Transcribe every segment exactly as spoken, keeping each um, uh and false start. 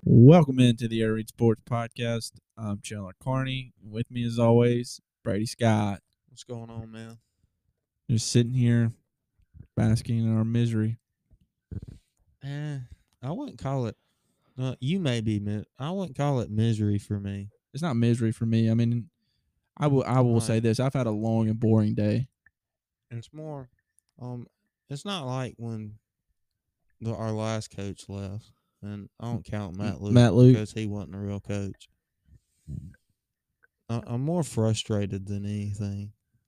Welcome into the Air Read Sports Podcast. I'm Chandler Carney. With me, as always, Brady Scott. What's going on, man? Just sitting here, basking in our misery. Eh, I wouldn't call it. Uh, you may be. Mi- I wouldn't call it misery for me. It's not misery for me. I mean, I will. I will Right. say this: I've had a long and boring day. It's more. Um, it's not like when the our last coach left, and I don't count Matt Luke, Matt Luke. because he wasn't a real coach. I, I'm more frustrated than anything.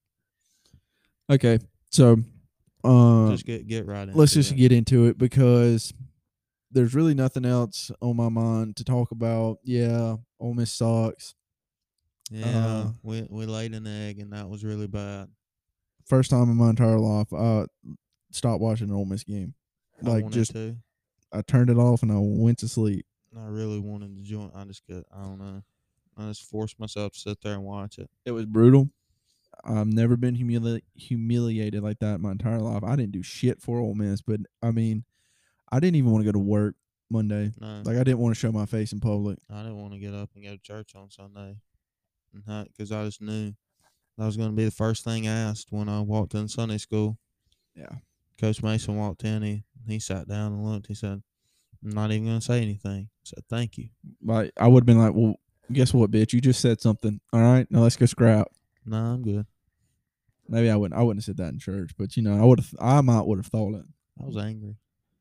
Okay, so uh, Just get get right into let's just it. get into it because there's really nothing else on my mind to talk about. Yeah, Ole Miss sucks. Yeah, uh, we we laid an egg, and that was really bad. First time in my entire life, I stopped watching an Ole Miss game. I Like, wanted just to. I turned it off and I went to sleep. I really wanted to join. I just get. I don't know. I just forced myself to sit there and watch it. It was brutal. I've never been humili- humiliated like that in my entire life. I didn't do shit for Ole Miss, but I mean, I didn't even want to go to work Monday. No. Like, I didn't want to show my face in public. I didn't want to get up and go to church on Sunday, because I just knew that was going to be the first thing asked when I walked in Sunday school. Yeah. Coach Mason walked in. He he sat down and looked. He said, "I'm not even going to say anything." I said, "Thank you." Like, I would have been like, well, guess what, bitch? You just said something. All right, now let's go scrap. No, I'm good. Maybe I wouldn't. I wouldn't have said that in church, but you know, I would have. I might would have thought it. I was angry.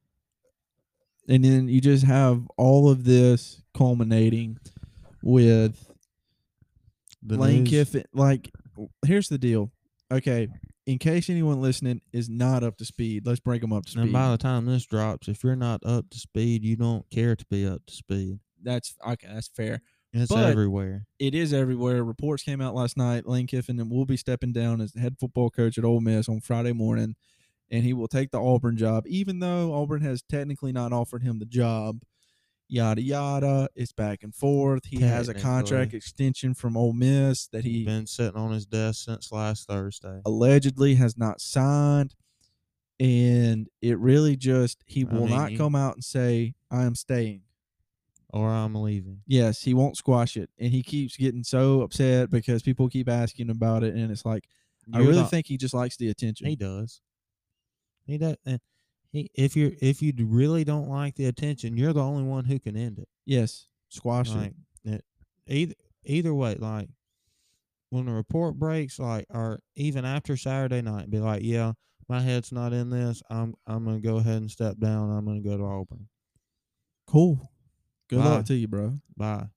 And then you just have all of this culminating with The Lane news, Kiffin. Like, here's the deal. Okay, in case anyone listening is not up to speed, let's bring them up to speed. and by the time this drops, if you're not up to speed, you don't care to be up to speed. That's okay. That's fair. It's But everywhere. It is everywhere. Reports came out last night. Lane Kiffin will be stepping down as head football coach at Ole Miss on Friday morning, and he will take the Auburn job, even though Auburn has technically not offered him the job. Yada yada. It's back and forth. He has a contract Technically. extension from Ole Miss that he Been sitting on his desk since last Thursday. allegedly has not signed, and it really just he I will mean, not you- come out and say I am staying. Or I'm leaving. Yes, he won't squash it, and he keeps getting so upset because people keep asking about it, and it's like, I You're really the- think he just likes the attention. He does. He does. And he, if you if you really don't like the attention, you're the only one who can end it. Yes, squash Like it. it, either either way, like when the report breaks, like or even after Saturday night, be like, yeah, my head's not in this. I'm I'm gonna go ahead and step down. I'm gonna go to Auburn. Cool. Good Bye. luck to you, bro. Bye.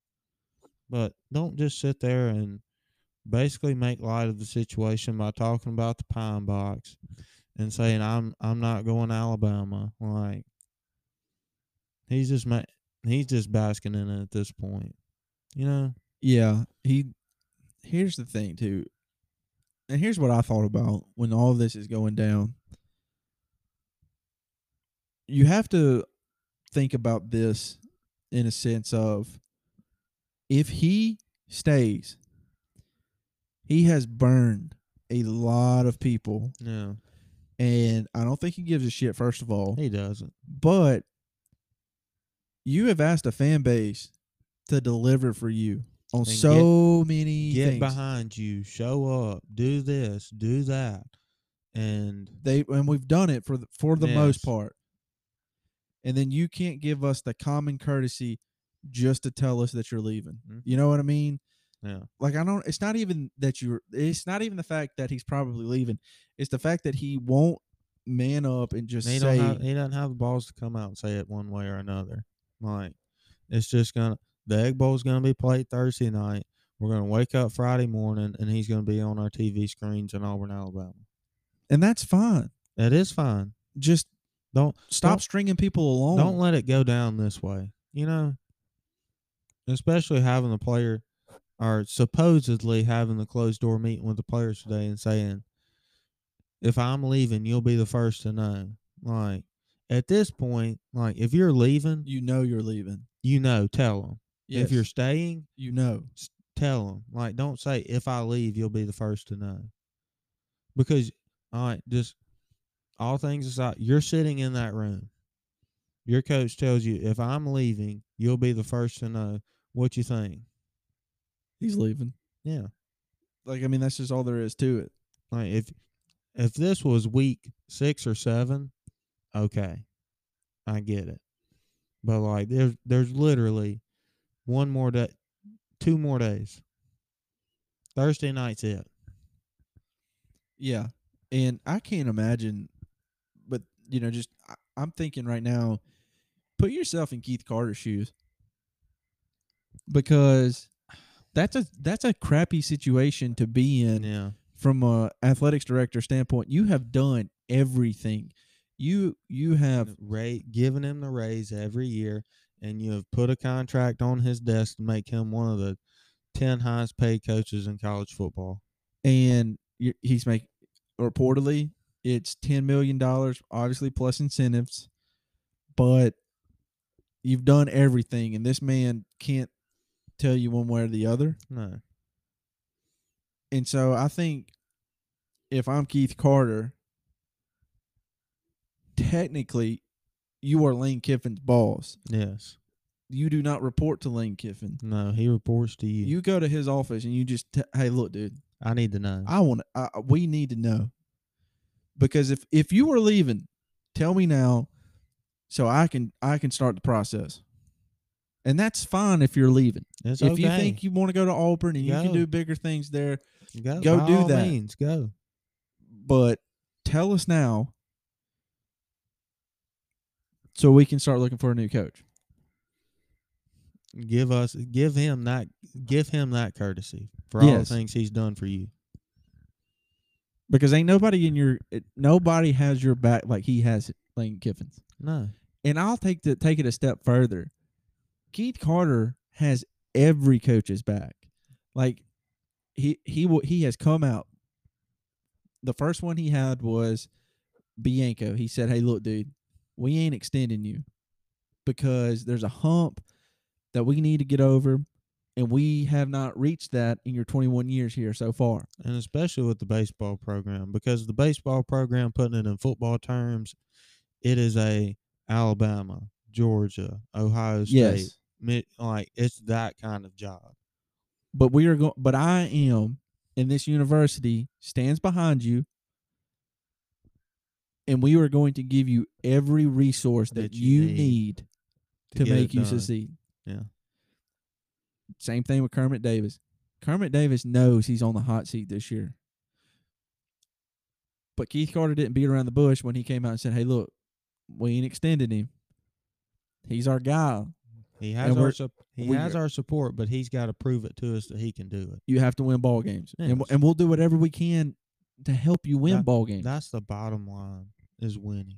But don't just sit there and basically make light of the situation by talking about the Pine Box and saying I'm I'm not going to Alabama. Like he's just ma- he's just basking in it at this point. You know? Yeah, he. Here's the thing too, and here's what I thought about when all of this is going down. You have to think about this in a sense of if he stays, he has burned a lot of people, Yeah. and I don't think he gives a shit, first of all. He doesn't. But you have asked a fan base to deliver for you on And so many Get things. behind you, show up, do this, do that. And They and we've done it for the, for the most Yes. part. And then you can't give us the common courtesy just to tell us that you're leaving. Mhm. You know what I mean? yeah. Like, I don't. It's not even that you're. It's not even the fact that he's probably leaving. It's the fact that he won't man up and just He say. don't have he doesn't have the balls to come out and say it one way or another. Like it's just gonna the Egg Bowl's gonna be played Thursday night. We're gonna wake up Friday morning and he's gonna be on our T V screens in Auburn, Alabama. And that's fine. It is fine. Just Don't stop don't, stringing people along. Don't let it go down this way. You know? Especially having the player or supposedly having the closed door meeting with the players today and saying, if I'm leaving, you'll be the first to know. Like at this point, like if you're leaving, You know you're leaving. you know, tell them. Yes. If you're staying, you know. tell them. Like, don't say, if I leave, you'll be the first to know. Because, all right, just all things aside, you're sitting in that room. Your coach tells you, if I'm leaving, you'll be the first to know. What you think? He's leaving. Yeah. Like, I mean, that's just all there is to it. Like if if this was week six or seven, okay, I get it. But like there's there's literally one more day, two more days. Thursday night's it. Yeah. And I can't imagine, but, you know, just I, I'm thinking right now, put yourself in Keith Carter's shoes, because that's a that's a crappy situation to be in. Yeah. From a athletics director standpoint. You have done everything. You you have Ray giving him the raise every year, and you have put a contract on his desk to make him one of the ten highest paid coaches in college football. And you, he's making, reportedly, it's ten million dollars, obviously plus incentives, but you've done everything, and this man can't tell you one way or the other. No. And so I think if I'm Keith Carter, technically you are Lane Kiffin's boss. Yes. You do not report to Lane Kiffin. No, he reports to you. You go to his office and you just, t- hey, look, dude, I need to know. I want to, we need to know. Because if, if you were leaving, tell me now so I can I can start the process. And that's fine if you're leaving. It's if okay. you think you want to go to Auburn and Go. you can do bigger things there, go, go by do all that. Means, go. But tell us now so we can start looking for a new coach. Give us, give him that, give him that courtesy for all Yes. the things he's done for you. Because ain't nobody in your, nobody has your back like he has it, Lane Kiffin's. No. And I'll take the take it a step further. Keith Carter has every coach's back. Like he he will he has come out. The first one he had was Bianco. He said, "Hey, look, dude, we ain't extending you because there's a hump that we need to get over, and we have not reached that in your twenty-one years here so far." And especially with the baseball program, because the baseball program, putting it in football terms, it is a Alabama, Georgia, Ohio State. Yes. Mid, like it's that kind of job. But we are going. But I am, and this university stands behind you, and we are going to give you every resource that, that you, you need, need to, to make you succeed. Yeah. Same thing with Kermit Davis. Kermit Davis knows he's on the hot seat this year. But Keith Carter didn't beat around the bush when he came out and said, "Hey, look, we ain't extended him. He's our guy. He has our su- he has our support, but he's got to prove it to us that he can do it. You have to win ball games, yes. and and we'll do whatever we can to help you win that, ball games. That's the bottom line, is winning.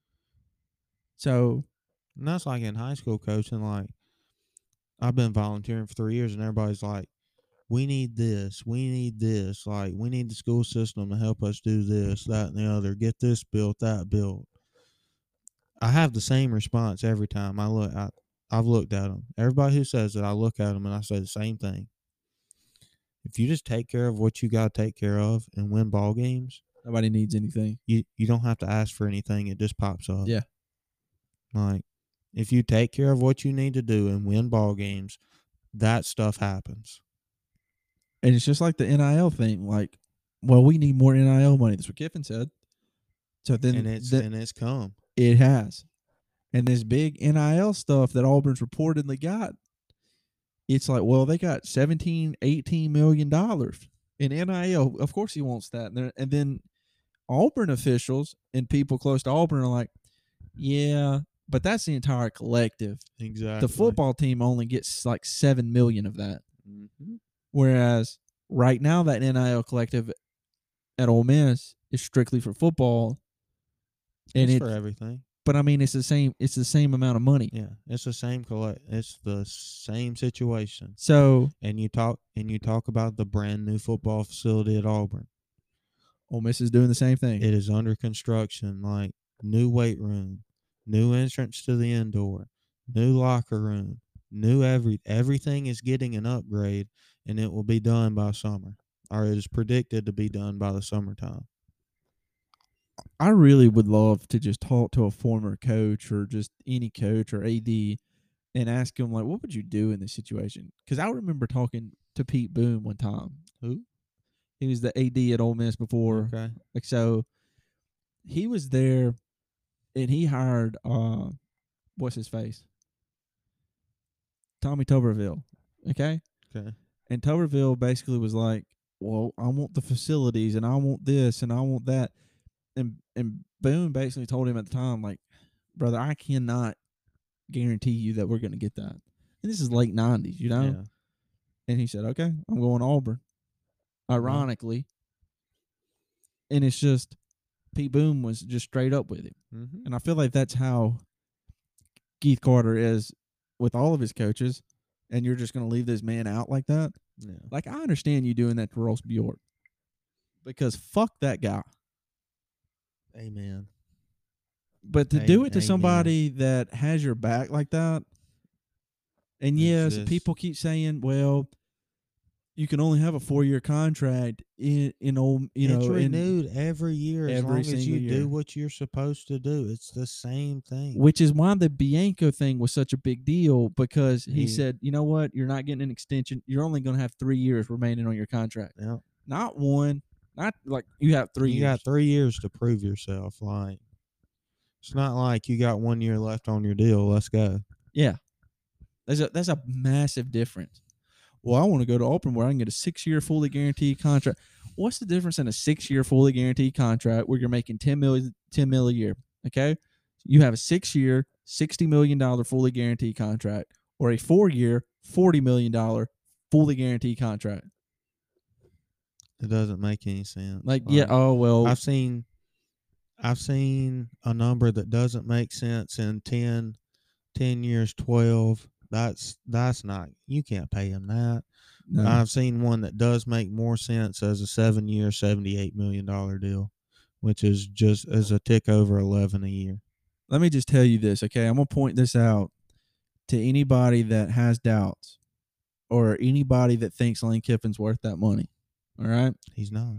So, and that's like in high school coaching. Like I've been volunteering for three years, and everybody's like, "We need this, we need this. Like we need the school system to help us do this, that, and the other. Get this built, that built." I have the same response every time I look. I, I've looked at them. Everybody who says that, I look at them and I say the same thing. If you just take care of what you got to take care of and win ball games, nobody needs anything. You you don't have to ask for anything. It just pops up. Yeah. Like if you take care of what you need to do and win ball games, that stuff happens. And it's just like the N I L thing. Like, well, we need more N I L money. That's what Kiffin said. So then, and it's the, and it's come. It has. And this big N I L stuff that Auburn's reportedly got, it's like, well, they got seventeen, eighteen million dollars in N I L. Of course he wants that. And, and then Auburn officials and people close to Auburn are like, yeah, but that's the entire collective. Exactly. The football team only gets like seven million dollars of that. Mm-hmm. Whereas right now that N I L collective at Ole Miss is strictly for football. And it's it, for everything. But I mean, it's the same. It's the same amount of money. Yeah, it's the same collect. It's the same situation. So, and you talk and you talk about the brand new football facility at Auburn. Ole Miss is doing the same thing. It is under construction. Like new weight room, new entrance to the indoor, new locker room, new every everything is getting an upgrade, and it will be done by summer, or it is predicted to be done by the summertime. I really would love to just talk to a former coach or just any coach or A D and ask him, like, what would you do in this situation? Because I remember talking to Pete Boone one time. Who? He was the A D at Ole Miss before. Okay. Like, so he was there and he hired, uh, what's his face? Tommy Tuberville. Okay. Okay. And Tuberville basically was like, well, I want the facilities and I want this and I want that. And and Boone basically told him at the time, like, brother, I cannot guarantee you that we're going to get that. And this is late nineties, you know? Yeah. And he said, okay, I'm going to Auburn. Ironically. And it's just, Pete Boone was just straight up with him. Mm-hmm. And I feel like that's how Keith Carter is with all of his coaches. And you're just going to leave this man out like that? Yeah. Like, I understand you doing that to Ross Bjork. Because fuck that guy. Amen. But to A- do it to amen. somebody that has your back like that, and It's yes, just- people keep saying, well, you can only have a four-year contract in, in old, you it's know, in, renewed every year as every long as single you year. do what you're supposed to do. It's the same thing. which is why the Bianco thing was such a big deal, because he He- said, you know what, you're not getting an extension. You're only going to have three years remaining on your contract. Yeah. Not one, not like you have three you years. got three years to prove yourself. Like, it's not like you got one year left on your deal. Let's go. Yeah. That's a that's a massive difference. Well, I want to go to Auburn where I can get a six-year fully guaranteed contract. What's the difference in a six-year fully guaranteed contract where you're making ten million, ten mil a year? Okay, you have a six-year, sixty million dollar fully guaranteed contract, or a four-year, forty million dollar fully guaranteed contract. It doesn't make any sense. Like, yeah, oh well, I've seen, I've seen a number that doesn't make sense in ten, ten years, twelve. That's that's not. You can't pay him that. no. I've seen one that does make more sense as a seven-year, seventy-eight million dollar deal, which is just as a tick over eleven a year. Let me just tell you this, okay? I'm gonna point this out to anybody that has doubts, or anybody that thinks Lane Kiffin's worth that money. All right. He's not.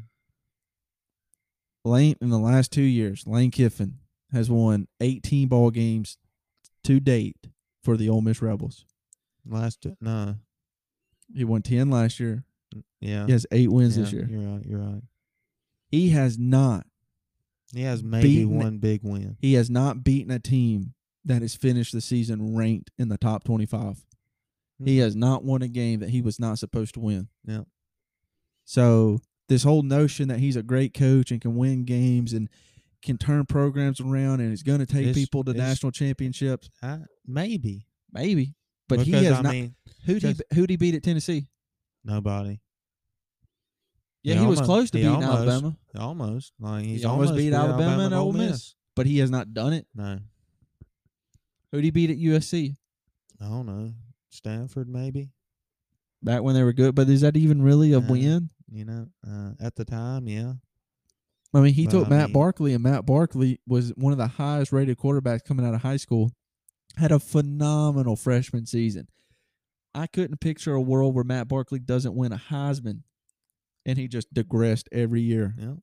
Lane, in the last two years, Lane Kiffin has won eighteen ball games to date for the Ole Miss Rebels. Last no. He won ten last year. Yeah. He has eight wins yeah, this year. You're right. You're right. He has not. He has maybe Beaten- one big win. He has not beaten a team that has finished the season ranked in the top twenty-five. He has not won a game that he was not supposed to win. Yeah. So this whole notion that he's a great coach and can win games and can turn programs around and is going to take It's- people to it's- national championships, I, maybe. maybe. But because, he has I not. mean, Who'd he, just- who'd he beat at Tennessee? nobody. Yeah, He he, was almost- close to he beating almost- Alabama, Almost. Like he's He almost beat Alabama and Ole Miss. but he has not done it. No. Who'd he beat at U S C? I don't know. Stanford, maybe. Back when they were good. But is that even really a Uh, win? You know, uh, at the time, yeah. I mean, he but took I Matt mean- Barkley, and Matt Barkley was one of the highest rated quarterbacks coming out of high school. Had a phenomenal freshman season. I couldn't picture a world where Matt Barkley doesn't win a Heisman, and he just digressed every year. Yeah.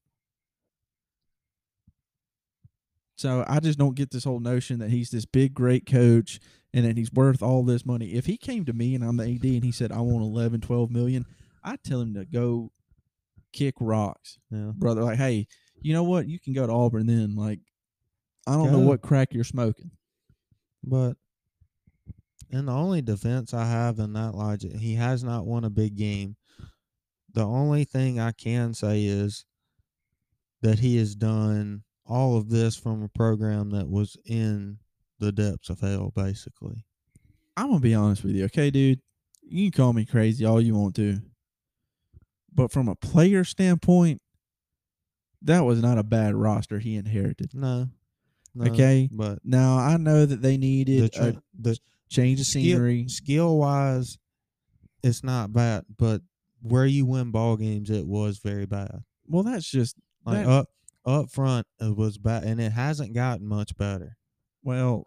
So I just don't get this whole notion that he's this big, great coach and that he's worth all this money. If he came to me and I'm the A D and he said, I want eleven, twelve million, I'd tell him to go kick rocks, Yeah. brother. Like, hey, you know what? You can go to Auburn then. Like, I don't know Go. what crack you're smoking. But and the only defense I have in that logic, he has not won a big game. The only thing I can say is that he has done all of this from a program that was in the depths of hell, basically. I'm going to be honest with you, okay, dude? You can call me crazy all you want to. But from a player standpoint, that was not a bad roster he inherited. No. no Okay. But Now, I know that they the, needed tra- a the change of scenery. skill wise, it's not bad. But where you win ball games, it was very bad. Well, that's just Like that, up up front, it was bad, and it hasn't gotten much better. well,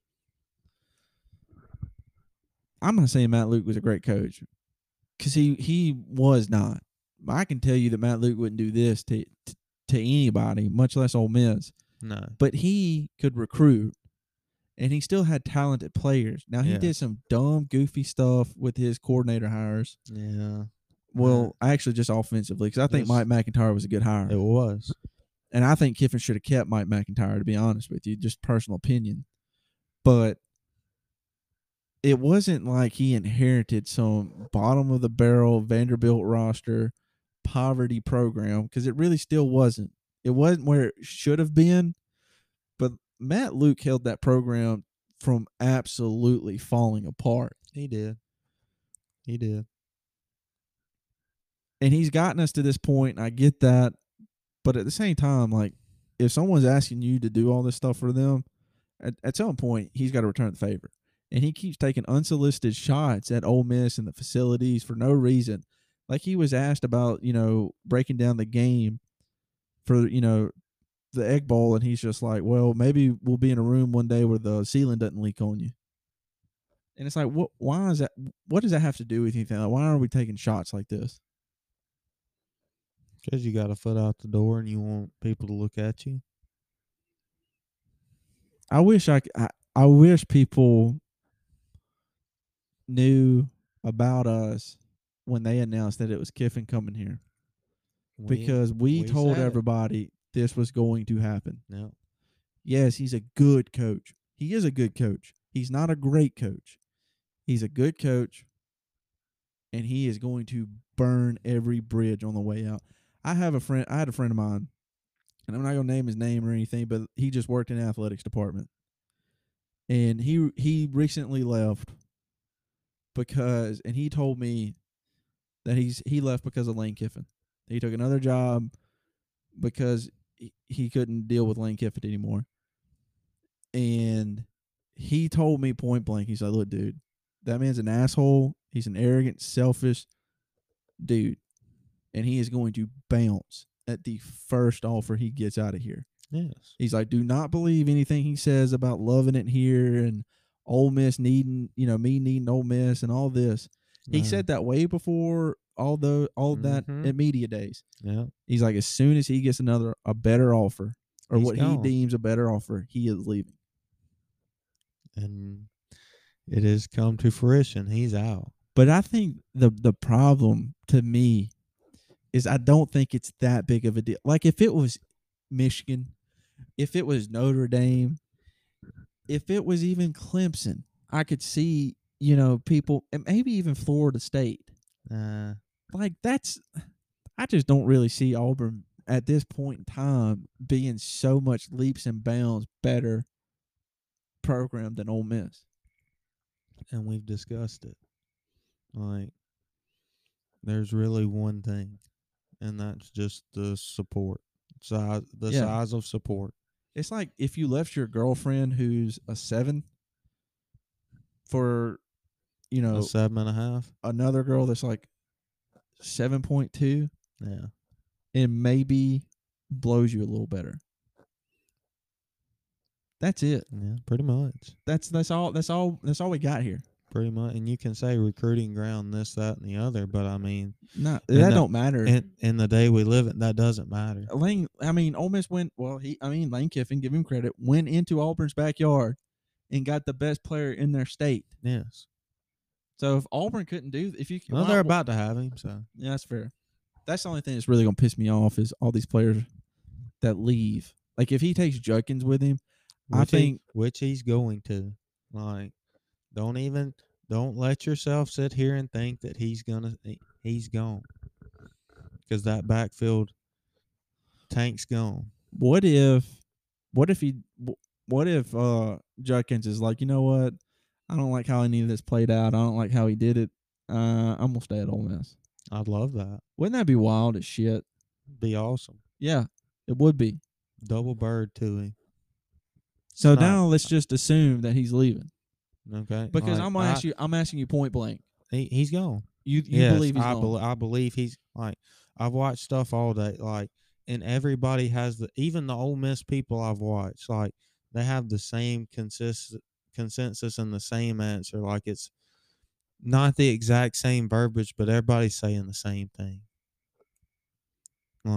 I'm not saying Matt Luke was a great coach because he, he was not. I can tell you that Matt Luke wouldn't do this to to anybody, much less Ole Miss. No. But he could recruit, and he still had talented players. Now, he Yes. did some dumb, goofy stuff with his coordinator hires. Yeah. Well, actually, just offensively, because I think Just- Mike McIntyre was a good hire. It was. And I think Kiffin should have kept Mike McIntyre, to be honest with you, just personal opinion. But it wasn't like he inherited some bottom-of-the-barrel Vanderbilt roster poverty program, because it really still wasn't. It wasn't where it should have been, but Matt Luke held that program from absolutely falling apart. He did. He did. And he's gotten us to this point, and I get that. But at the same time, like, if someone's asking you to do all this stuff for them, at, at some point, he's got to return the favor. And he keeps taking unsolicited shots at Ole Miss and the facilities for no reason. Like, he was asked about, you know, breaking down the game for, you know, the Egg Bowl, and he's just like, well, maybe we'll be in a room one day where the ceiling doesn't leak on you. And it's like, what? Why is that? What does that have to do with anything? Like, why are we taking shots like this? Because you got a foot out the door and you want people to look at you. I wish I, I, I wish people knew about us when they announced that it was Kiffin coming here, We- because we, we told said it. everybody this was going to happen. No. Yes, he's a good coach. He is a good coach. He's not a great coach. He's a good coach, and he is going to burn every bridge on the way out. I have a friend. I had a friend of mine, and I'm not gonna name his name or anything, but he just worked in the athletics department, and he he recently left because, and he told me that he's he left because of Lane Kiffin. He took another job because he, he couldn't deal with Lane Kiffin anymore, and he told me point blank, he's like, "Look, dude, that man's an asshole. He's an arrogant, selfish dude, and he is going to bounce at the first offer he gets out of here." Yes. He's like, "Do not believe anything he says about loving it here and Ole Miss needing, you know, me needing Ole Miss and all this." He No. said that way before all the all that Mhm. at media days. Yeah. He's like, as soon as he gets another a better offer, or He's what gone. he deems a better offer, he is leaving. And it has come to fruition. He's out. But I think the the problem to me is I don't think it's that big of a deal. Like, if it was Michigan, if it was Notre Dame, if it was even Clemson, I could see, you know, people, and maybe even Florida State. Uh, Like, that's, I just don't really see Auburn at this point in time being so much leaps and bounds better program than Ole Miss. and we've discussed it. Like, there's really one thing, and that's just the support. Size, the Yeah. size of support. It's like if you left your girlfriend who's a seven for, you know, A seven and a half. another girl that's like seven point two, Yeah. it maybe blows you a little better. That's it. Yeah, pretty much. That's that's all that's all that's all we got here. Pretty much. And you can say recruiting ground, this, that, and the other, but I mean, Not And that that- don't matter. in, in the day we live in, that doesn't matter. Lane, I mean, Ole Miss went well. He, I mean, Lane Kiffin, give him credit, went into Auburn's backyard and got the best player in their state. Yes. So if Auburn couldn't do, if you, Well, why- they're about to have him, so. yeah, that's fair. That's the only thing that's really gonna piss me off is all these players that leave. Like, if he takes Judkins with him, I Which he- think- which he's going to. Like, don't even don't let yourself sit here and think that he's gonna he- he's gone, because that backfield tank's gone. what if, what if he, what if uh Judkins is like, you know what, I don't like how any of this played out. I don't like how he did it. Uh, I'm gonna stay at Ole Miss. I'd love that. Wouldn't that be wild as shit? Be awesome. Yeah, it would be. Double bird to him. So It's not- now let's just assume that he's leaving, Okay. because like, I'm gonna I- ask you. I'm asking you point blank. He, he's gone. You you yes, believe he's I, gone? bel I believe he's like I've watched stuff all day, like, and everybody has the even the Ole Miss people I've watched, like, they have the same consist consensus and the same answer. Like, it's not the exact same verbiage, but everybody's saying the same thing. Like,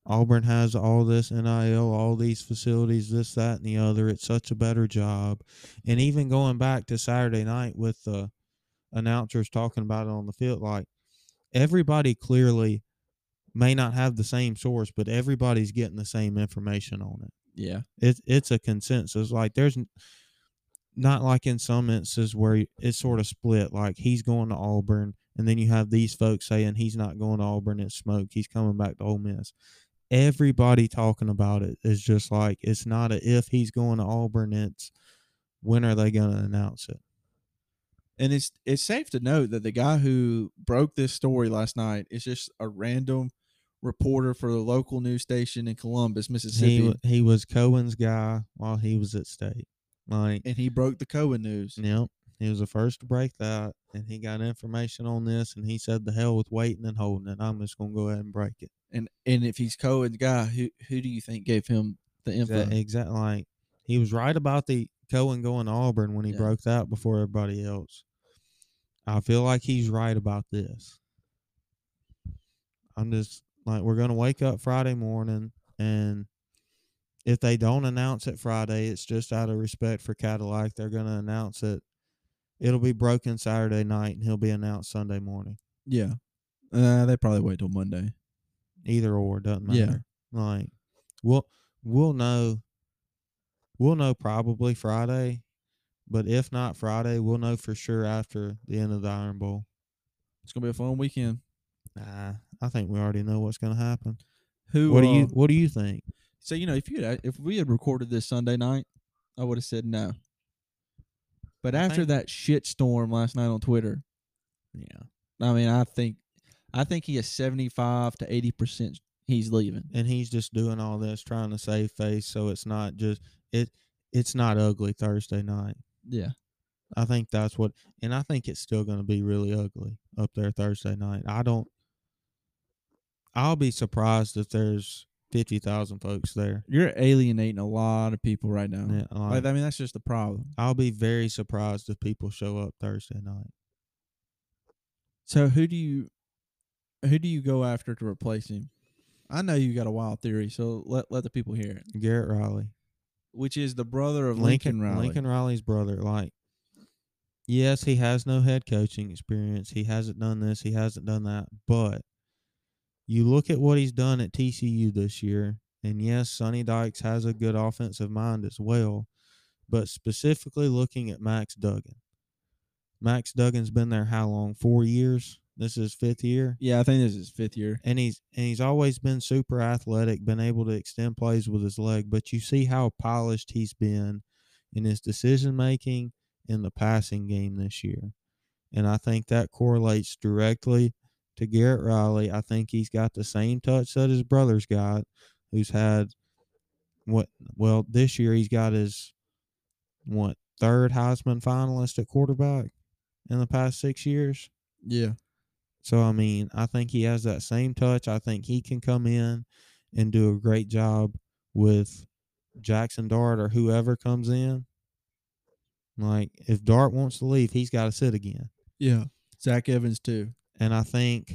Auburn has all this N I L, all these facilities, this, that, and the other. It's such a better job. And even going back to Saturday night with the announcers talking about it on the field, like everybody clearly may not have the same source, but everybody's getting the same information on it. Yeah. It's it's a consensus. Like there's not like in some instances where it's sort of split. Like he's going to Auburn, and then you have these folks saying he's not going to Auburn. It's smoke. He's coming back to Ole Miss. Everybody talking about it is just like it's not a if he's going to Auburn. It's when are they going to announce it? And it's it's safe to note that the guy who broke this story last night is just a random reporter for the local news station in Columbus, Mississippi. He he was Cohen's guy while he was at State. Like, and he broke the Cohen news. Yep. He was the first to break that, and he got information on this, and he said, the hell with waiting and holding it. I'm just going to go ahead and break it. And and if he's Cohen's guy, who who do you think gave him the info? Exactly. Exactly. Like, he was right about the Cohen going to Auburn when he Yeah. broke that before everybody else. I feel like he's right about this. I'm just, like, we're going to wake up Friday morning, and if they don't announce it Friday, it's just out of respect for Cadillac. They're going to announce it. It'll be broken Saturday night, and he'll be announced Sunday morning. Yeah. Uh, they probably wait till Monday. Either or, doesn't matter. Yeah. Like, we'll we'll know. We'll know probably Friday, but if not Friday, we'll know for sure after the end of the Iron Bowl. It's gonna be a fun weekend. Nah, I think we already know what's gonna happen. Who? What do uh, you What do you think? So you know, if you had, if we had recorded this Sunday night, I would have said no. But I after think- that shit storm last night on Twitter, Yeah, I mean, I think, I think he is seventy-five to eighty percent. He's leaving. and he's just doing all this trying to save face, so it's not just it. It's not ugly Thursday night. Yeah. I think that's what, and I think it's still going to be really ugly up there Thursday night. I don't. I'll be surprised if there's fifty thousand folks there. You're alienating a lot of people right now. Yeah, like, Like, I mean, that's just the problem. I'll be very surprised if people show up Thursday night. So who do you, who do you go after to replace him? I know you got a wild theory, so let let the people hear it. Garrett Riley, Which is the brother of Lincoln, Riley. Lincoln Riley's brother. Like, yes, he has no head coaching experience. He hasn't done this. He hasn't done that. But you look at what he's done at T C U this year, and yes, Sonny Dykes has a good offensive mind as well. But specifically looking at Max Duggan. Max Duggan's been there how long? Four years? This is his fifth year. Yeah, I think this is his fifth year. And he's and he's always been super athletic, been able to extend plays with his leg. But you see how polished he's been in his decision making in the passing game this year. And I think that correlates directly to Garrett Riley. I think he's got the same touch that his brother's got, who's had what well, this year he's got his what third Heisman finalist at quarterback in the past six years. Yeah. So, I mean, I think he has that same touch. I think he can come in and do a great job with Jackson Dart or whoever comes in. Like, if Dart wants to leave, he's got to sit again. Yeah. Zach Evans, too. And I think,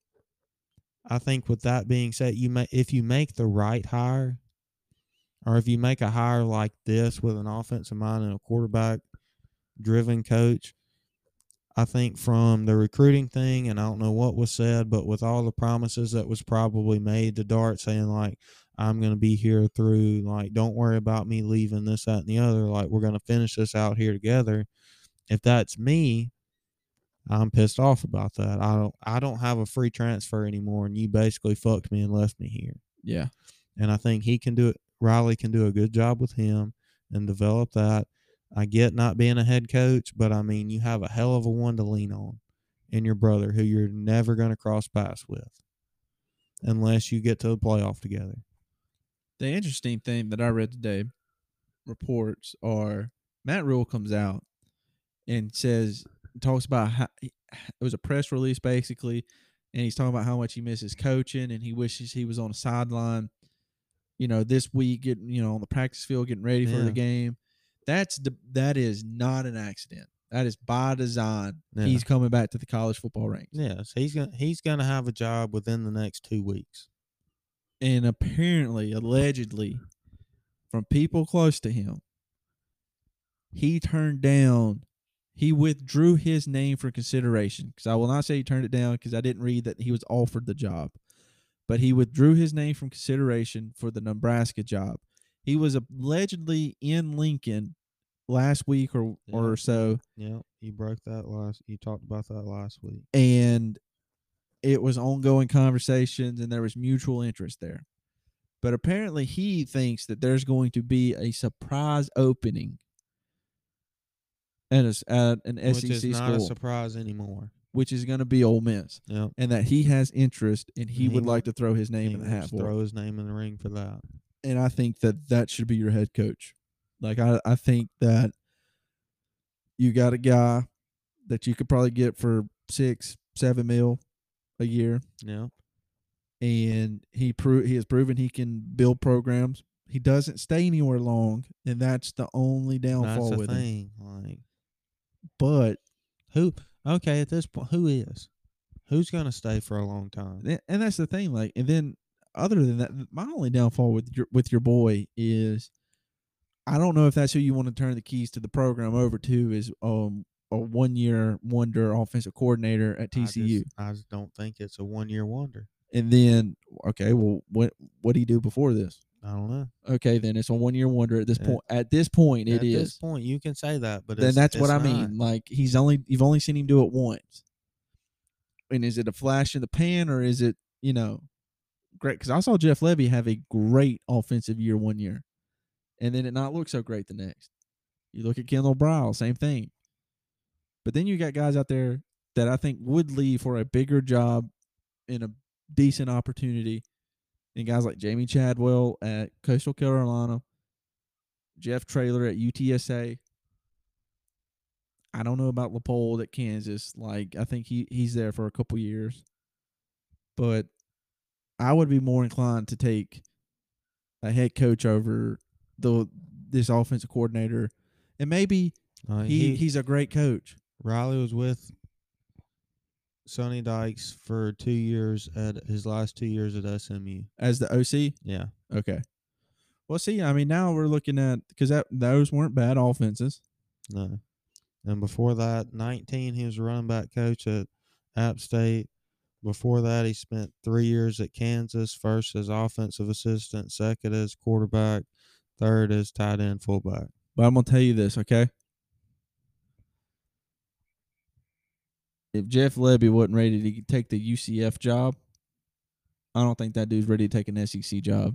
I think with that being said, you may, if you make the right hire, or if you make a hire like this with an offensive mind and a quarterback-driven coach, I think from the recruiting thing, and I don't know what was said, but with all the promises that was probably made to Dart saying, like, I'm going to be here through, like, don't worry about me leaving, this, that, and the other. Like, we're going to finish this out here together. If that's me, I'm pissed off about that. I don't I don't have a free transfer anymore, and you basically fucked me and left me here. Yeah. And I think he can do it. Riley can do a good job with him and develop that. I get not being a head coach, but I mean, you have a hell of a one to lean on in your brother who you're never going to cross paths with unless you get to the playoff together. The interesting thing that I read today, reports are Matt Rule comes out and says, talks about how it was a press release basically, and he's talking about how much he misses coaching and he wishes he was on a sideline, you know, this week, getting, you know, on the practice field, getting ready for Yeah. the game. That's the, that is not an accident. That is by design. Yeah. He's coming back to the college football ranks. Yes, he's gonna he's gonna have a job within the next two weeks. And apparently, allegedly, from people close to him, he turned down, he withdrew his name for consideration. Because I will not say he turned it down because I didn't read that he was offered the job. But he withdrew his name from consideration for the Nebraska job. He was allegedly in Lincoln last week or, Yeah, or so. Yeah, you broke that last. You talked about that last week. And it was ongoing conversations and there was mutual interest there. But apparently he thinks that there's going to be a surprise opening at, a, at an Which S E C is not school, a surprise anymore. which is going to be Ole Miss. Yeah, And that he has interest and he, he would like want- to throw his name he in the wants hat to for it. throw his name in the ring for that. And I think that that should be your head coach. Like, I, I think that you got a guy that you could probably get for six, seven mil a year. Yeah, And he pro- he has proven he can build programs. He doesn't stay anywhere long, and that's the only downfall that's the with him. thing. Like, But who? Okay, at this point, who is? Who's gonna stay for a long time? th- and that's the thing. Like, and then other than that, my only downfall with your with your boy is, I don't know if that's who you want to turn the keys to the program over to. Is um a one year wonder offensive coordinator at T C U, I just, I just don't think it's a one year wonder. and then okay, well, what what did he do before this? I don't know. Okay, then it's a one year wonder at this Yeah. point. At this point, it At is. this point, you can say that, but Then it's, that's what it's I not. mean. Like, he's only you've only seen him do it once. And is it a flash in the pan, or is it, you know, great? Because I saw Jeff Levy have a great offensive year one year, and then it not look so great the next. You look at Kendall Briles, same thing. But then you got guys out there that I think would leave for a bigger job in a decent opportunity, and guys like Jamie Chadwell at Coastal Carolina, Jeff Traylor at U T S A. I don't know about Leopold at Kansas. Like, I think he, he's there for a couple years. But I would be more inclined to take a head coach over the this offensive coordinator. And maybe Uh, he, he, he's a great coach. Riley was with Sonny Dykes for two years at his last two years at S M U. As the O C? Yeah. Okay. Well, see, I mean, now we're looking at – because that those weren't bad offenses. No. And before that, nineteen, he was a running back coach at App State. Before that, he spent three years at Kansas, first as offensive assistant, second as quarterback, third as tight end fullback. But I'm going to tell you this, okay? If Jeff Levy wasn't ready to take the U C F job, I don't think that dude's ready to take an S E C job.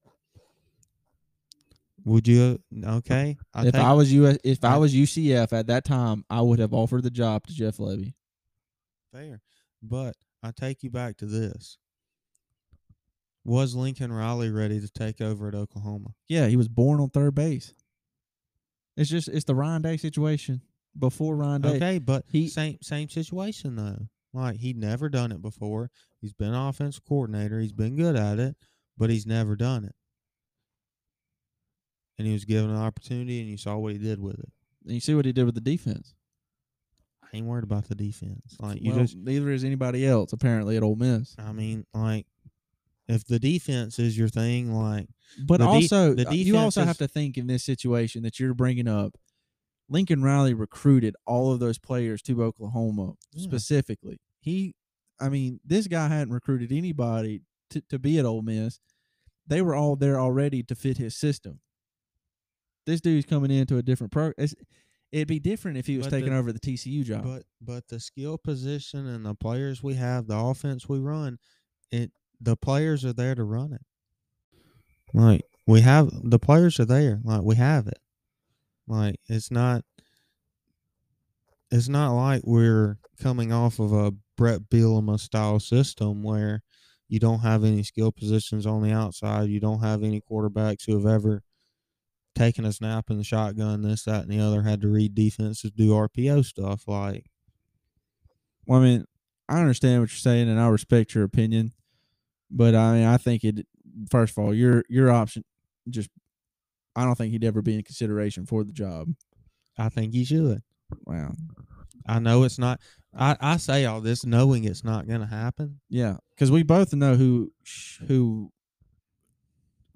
Would you? Okay. I if take, I was U S, if I, I- was U C F at that time, I would have offered the job to Jeff Levy. Fair. But I take you back to this. Was Lincoln Riley ready to take over at Oklahoma? Yeah, he was born on third base. It's just it's the Ryan Day situation before Ryan Day. Okay, but He- same same situation though. Like, he'd never done it before. He's been offensive coordinator. He's been good at it, but he's never done it. And he was given an opportunity, and you saw what he did with it. And you see what he did with the defense. I ain't worried about the defense. Like, you well, just, neither is anybody else apparently at Ole Miss. I mean, like, if the defense is your thing, like, But The de- also, the uh, you defense also is- have to think in this situation that you're bringing up. Lincoln Riley recruited all of those players to Oklahoma Yeah. specifically. He, I mean, this guy hadn't recruited anybody to, to be at Ole Miss. They were all there already to fit his system. This dude's coming into a different program. It'd be different if he was But taking the- over the T C U job. but but the skill position and the players we have, the offense we run, it the players are there to run it. Like, we have the players are there. Like, we have it. Like, it's not it's not like we're coming off of a Brett Bielema style system where you don't have any skill positions on the outside. You don't have any quarterbacks who have ever taken a snap in the shotgun, this, that, and the other, had to read defenses, do R P O stuff. Like, Well, I mean, I understand what you're saying, and I respect your opinion. But I mean, I think it. First of all, your your option just. I don't think he'd ever be in consideration for the job. I think he should. Wow. I know it's not. I, I say all this knowing it's not going to happen. Yeah, because we both know who who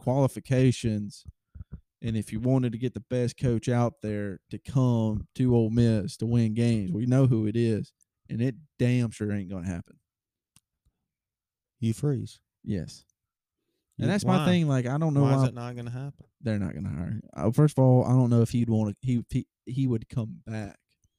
qualifications, and if you wanted to get the best coach out there to come to Ole Miss to win games, we know who it is, and it damn sure ain't going to happen. Hugh Freeze. Yes. You, And that's why? my thing. Like, I don't know why why is it not going to happen? they're not going to hire him. Uh, first of all, I don't know if he'd want to. He, he he would come back.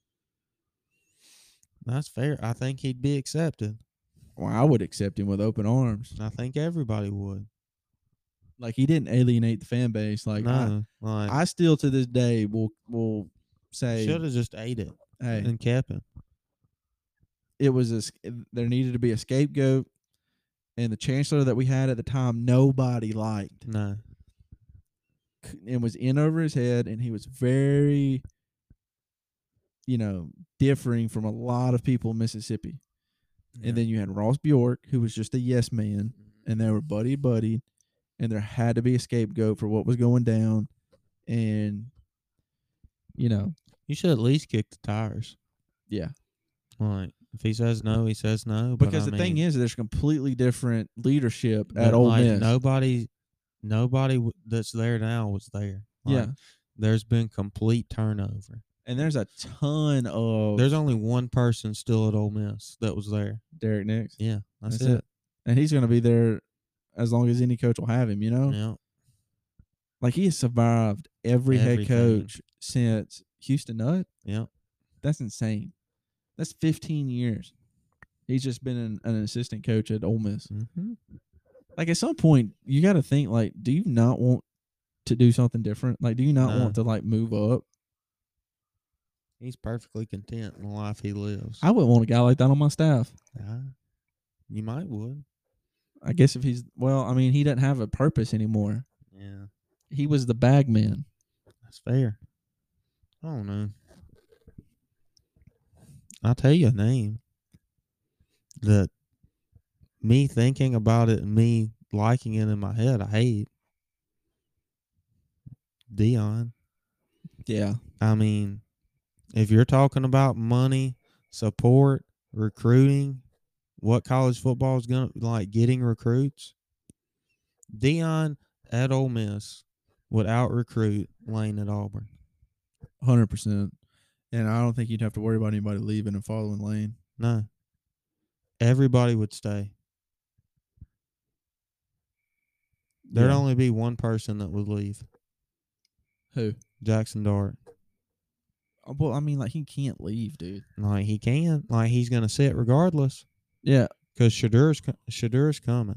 That's fair. I think he'd be accepted. Well, I would accept him with open arms. I think everybody would. Like, he didn't alienate the fan base. Like, no, I, like I still to this day will will say, should have just ate it hey, and kept him. It was a, there needed to be a scapegoat, and the chancellor that we had at the time, nobody liked. No. And was in over his head, and he was very, you know, differing from a lot of people in Mississippi. Yeah. And then you had Ross Bjork, who was just a yes man, and they were buddy buddy, and there had to be a scapegoat for what was going down. And, you know, you should at least kick the tires. Yeah. Like, if he says no, he says no. Because but, the I mean, thing is, there's completely different leadership at Ole like, Miss. Nobody, nobody that's there now was there. Like, yeah. There's been complete turnover. And there's a ton of... There's only one person still at Ole Miss that was there. Derek Nix. Yeah, that's, that's it. it. And he's going to be there as long as any coach will have him, you know? Yeah. Like, he has survived every Everything. head coach since Houston Nutt. Yeah. That's insane. That's fifteen years. He's just been an, an assistant coach at Ole Miss. Mm-hmm. Like, at some point, you got to think, like, do you not want to do something different? Like, do you not no. want to, like, move up? He's perfectly content in the life he lives. I wouldn't want a guy like that on my staff. Uh, you might would. I guess if he's, well, I mean, he doesn't have a purpose anymore. Yeah. He was the bag man. That's fair. I don't know. I'll tell you a name that me thinking about it and me liking it in my head, I hate. Deion. Yeah. I mean, if you're talking about money, support, recruiting, what college football is going to, like, getting recruits, Deion at Ole Miss would out-recruit Lane at Auburn. one hundred percent. And I don't think you'd have to worry about anybody leaving and following Lane. No. Everybody would stay. There'd yeah. only be one person that would leave. Who? Jackson Dart. Oh, well, I mean, like, he can't leave, dude. Like, he can. Like, he's going to sit regardless. Yeah. Because Shadur's, Shadur's coming.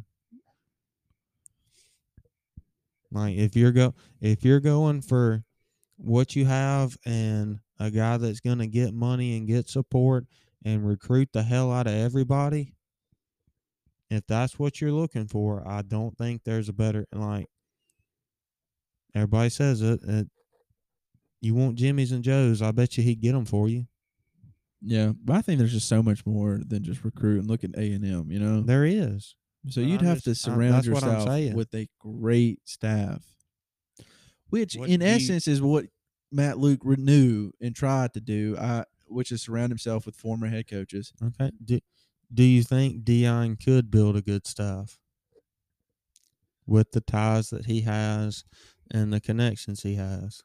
Like, if you're go if you're going for what you have and a guy that's going to get money and get support and recruit the hell out of everybody, if that's what you're looking for, I don't think there's a better, like, everybody says it, it you want Jimmy's and Joe's, I bet you he'd get them for you. Yeah, but I think there's just so much more than just recruiting. Look at A and M, you know? There is. So but you'd I'm have just, to surround yourself with a great staff, which what in essence you, is what Matt Luke knew and tried to do, I, which is surround himself with former head coaches. Okay. Do, do you think Deion could build a good staff with the ties that he has and the connections he has?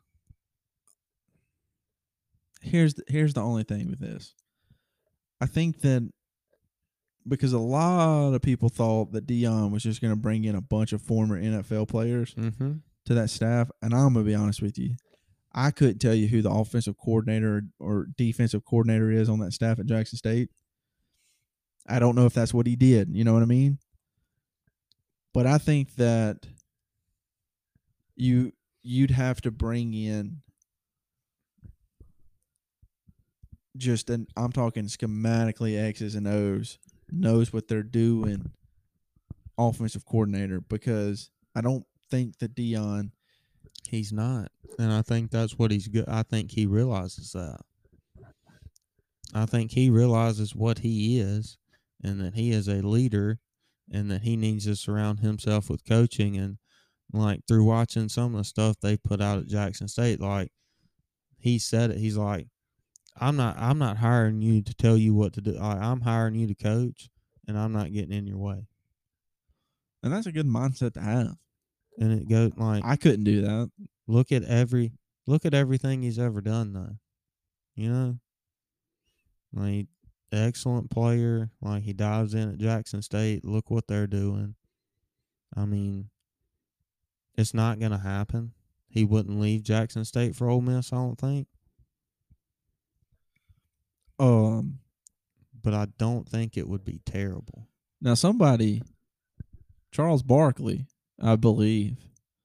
Here's the, here's the only thing with this. I think that because a lot of people thought that Deion was just going to bring in a bunch of former N F L players mm-hmm. to that staff, and I'm going to be honest with you. I couldn't tell you who the offensive coordinator or defensive coordinator is on that staff at Jackson State. I don't know if that's what he did. You know what I mean? But I think that you you'd have to bring in just an I'm talking schematically X's and O's, knows what they're doing offensive coordinator, because I don't think that Deion He's not. And I think that's what he's good. I think he realizes that. I think he realizes what he is and that he is a leader and that he needs to surround himself with coaching. And, like, through watching some of the stuff they put out at Jackson State, like, he said it. He's like, I'm not I'm not hiring you to tell you what to do. I, I'm hiring you to coach, and I'm not getting in your way. And that's a good mindset to have. and it goes like I couldn't do that. look at every look at everything he's ever done though. You know, like excellent player. Like he dives in at Jackson State. Look what they're doing. I mean, it's not gonna happen. He wouldn't leave Jackson State for Ole Miss, I don't think. Um, But I don't think it would be terrible. now somebody, Charles Barkley, I believe,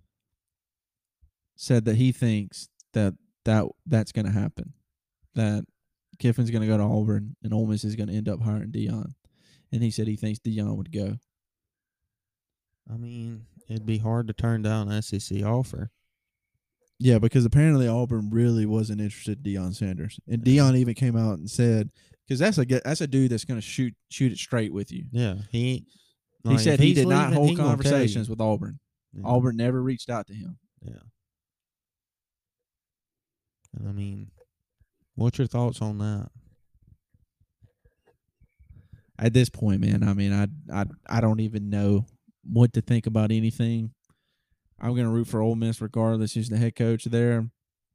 said that he thinks that, that that's going to happen. That Kiffin's going to go to Auburn and Ole Miss is going to end up hiring Deion. And he said he thinks Deion would go. I mean, it'd be hard to turn down an S E C offer. Yeah, because apparently Auburn really wasn't interested in Deion Sanders. And Yeah. Deion even came out and said, because that's a that's a dude that's going to shoot shoot it straight with you. Yeah, he. He like, said if he he's did not leaving, hold he gonna tell conversations you. with Auburn. Yeah. Auburn never reached out to him. Yeah. And I mean, what's your thoughts on that? At this point, man, I mean, I I I don't even know what to think about anything. I'm going to root for Ole Miss regardless. He's the head coach there.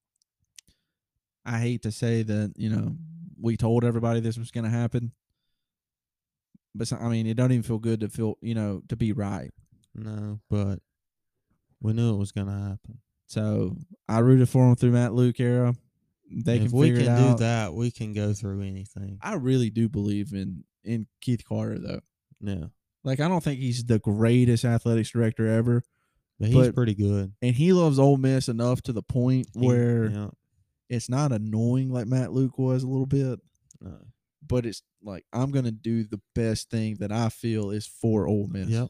I hate to say that, you know, we told everybody this was going to happen. But, so, I mean, it don't even feel good to feel, you know, to be right. No, but we knew it was going to happen. So I rooted for him through Matt Luke era. They if can we figure can it do out. that, we can go through anything. I really do believe in, in Keith Carter, though. Yeah. Like, I don't think he's the greatest athletics director ever. But he's But- pretty good. And he loves Ole Miss enough to the point He- where yeah, it's not annoying like Matt Luke was a little bit. no. But it's like, I'm going to do the best thing that I feel is for Ole Miss. Yep.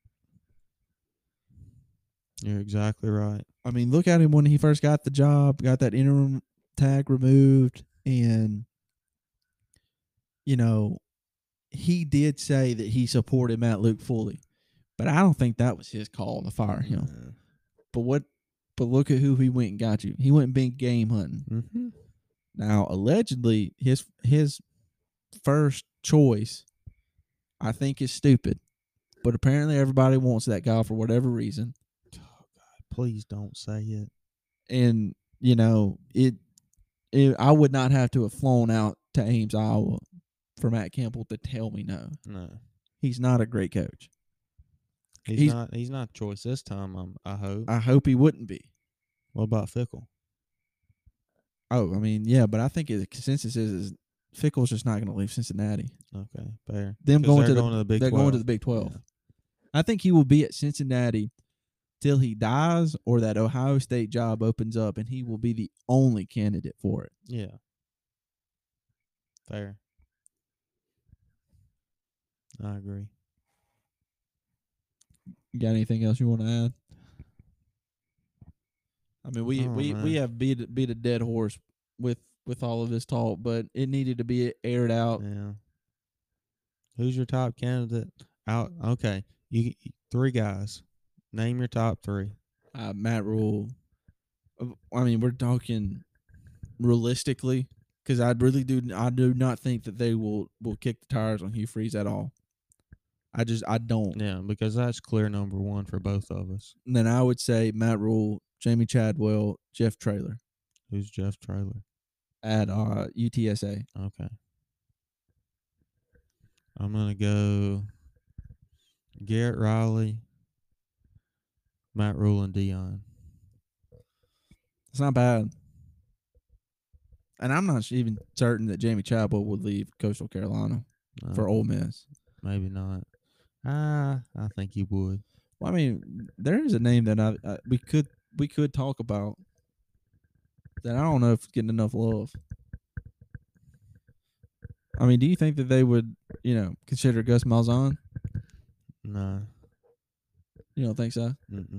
You're exactly right. I mean, look at him when he first got the job, got that interim tag removed, and, you know, he did say that he supported Matt Luke fully. But I don't think that was his call to fire him. Yeah. But what? But look at who he went and got you. He went and been game hunting. Mm-hmm. Now, allegedly, his his first choice, I think, is stupid. But apparently everybody wants that guy for whatever reason. Oh, God, please don't say it. And, you know, it, it I would not have to have flown out to Ames, Iowa for Matt Campbell to tell me no. No. He's not a great coach. He's, He's- not He's not choice this time, um, I hope. I hope he wouldn't be. What about Fickle? Oh, I mean, yeah, but I think the consensus is, is Fickle's just not going to leave Cincinnati. Okay, fair. Them 'Cause going they're to the, going to the Big they're twelve. going to the Big twelve. Yeah. I think he will be at Cincinnati till he dies or that Ohio State job opens up and he will be the only candidate for it. Yeah. Fair. I agree. You got anything else you want to add? I mean, we Oh, we, man. we have beat beat a dead horse with with all of this talk, but it needed to be aired out. Yeah. Who's your top candidate? Out. Okay. You three guys. Name your top three. Uh, Matt Rule. Uh, I mean, we're talking realistically because I really do. I do not think that they will will kick the tires on Hugh Freeze at all. I just I don't. Yeah, because that's clear number one for both of us. And then I would say Matt Rule, Jamie Chadwell, Jeff Traylor Who's Jeff Traylor? at uh, U T S A. Okay. I'm gonna go Garrett Riley, Matt Rule, and Dion. It's not bad. And I'm not even certain that Jamie Chadwell would leave Coastal Carolina No, for Ole Miss. maybe not. Ah, I think he would. Well, I mean, there is a name that I, I we could we could talk about that I don't know if it's getting enough love. I mean, do you think that they would, you know, consider Gus Malzahn? No. You don't think so? Mm-mm.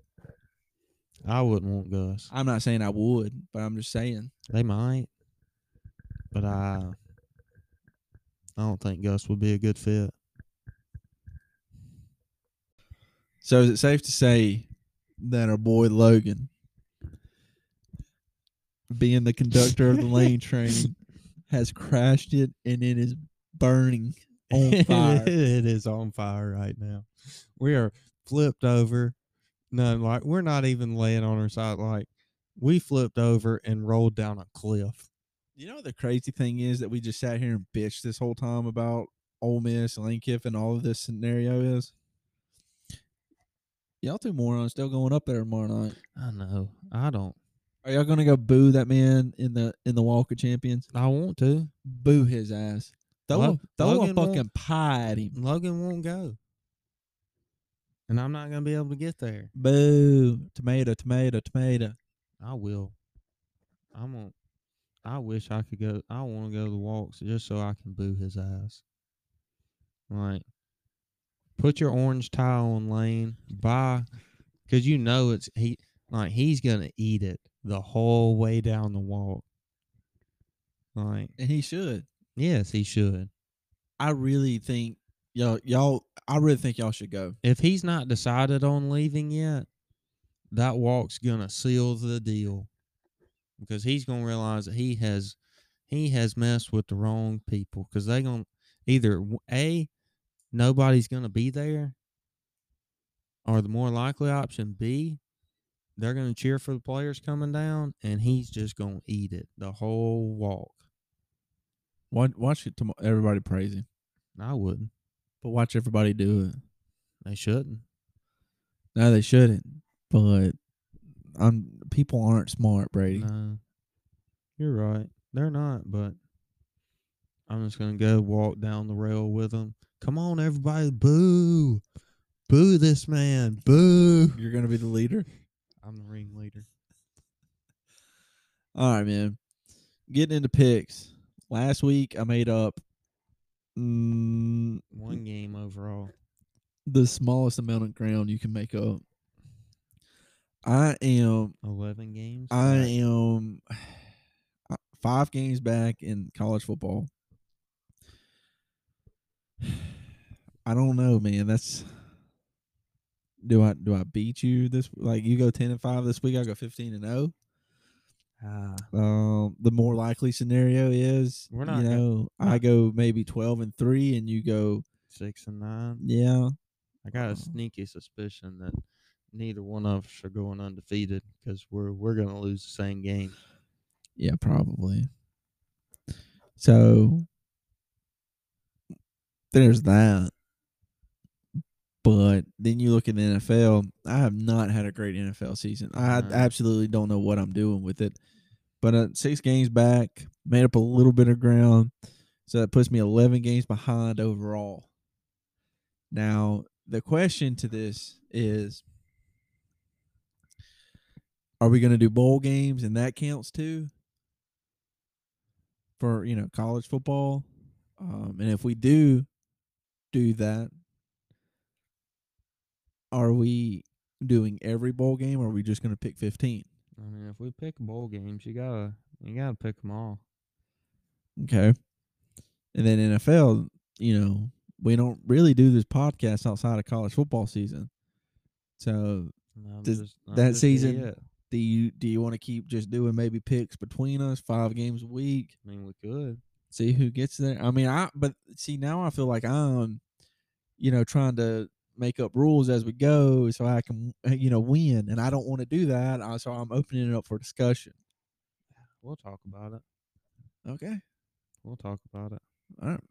I wouldn't want Gus. I'm not saying I would, but I'm just saying. They might, but I, I don't think Gus would be a good fit. So is it safe to say that our boy Logan, being the conductor of the lane train, has crashed it and it is burning on fire? It is on fire right now. We are flipped over No, like we're not even laying on our side. Like we flipped over and rolled down a cliff. You know the crazy thing is that we just sat here and bitched this whole time about Ole Miss, Lane Kiffin, all of this scenario is. Y'all two morons still going up there tomorrow night. I know. I don't. Are y'all gonna go boo that man in the in the Walk of Champions? I want to. Boo his ass. Throw Lo- a, throw Logan a fucking won't- pie at him. Logan won't go. And I'm not gonna be able to get there. Boo. Tomato, tomato, tomato. I will. I'm gonna I wish I could go. I want to go to the walks just so I can boo his ass. Like, put your orange tie on, Lane. Bye, because you know it's he. Like he's gonna eat it the whole way down the walk. Like, And he should. yes, he should. I really think y'all y'all I really think y'all should go. If he's not decided on leaving yet, that walk's gonna seal the deal. Because he's gonna realize that he has he has messed with the wrong people. Because they gonna either a nobody's gonna be there, or the more likely option B, they're gonna cheer for the players coming down, and he's just gonna eat it the whole walk. Watch, watch it tomorrow. Everybody praise him, I wouldn't. but watch everybody do it. They shouldn't. No, they shouldn't. But I'm people aren't smart, Brady. No, you're right. They're not. But I'm just gonna go walk down the rail with them. Come on, everybody, boo, boo this man, boo. You're gonna be the leader. I'm the ringleader. All right, man. Getting into picks. Last week I made up mm, One game overall. the smallest amount of ground you can make up. I am Eleven games. I Right. am five games back in college football. I don't know, man. That's do I do I beat you this like you go ten and five this week, I go fifteen and zero. Ah, Um, the more likely scenario is We're not you go- know I go maybe twelve and three, and you go six and nine. yeah. I got a Uh, sneaky suspicion that neither one of us are going undefeated because we're we're gonna lose the same game. Yeah, probably. So there's that. But then you look at the N F L. I have not had a great N F L season. I No. absolutely don't know what I'm doing with it. But uh, six games back, made up a little bit of ground. So that puts me eleven games behind overall. Now, the question to this is, are we going to do bowl games and that counts too? For, you know, college football? Um, and if we do do that, are we doing every bowl game or are we just going to pick fifteen? I mean, if we pick bowl games, you gotta you gotta pick them all. Okay. And then N F L, you know, we don't really do this podcast outside of college football season. So And I'm Does just, I'm that just season- it. do you do you want to keep just doing maybe picks between us, five games a week, I mean, we could. see who gets there? I mean, I but see now I feel like I'm, you know, trying to make up rules as we go so I can, you know, win, and I don't want to do that. uh, So I'm opening it up for discussion. We'll talk about it. Okay. We'll talk about it. All right.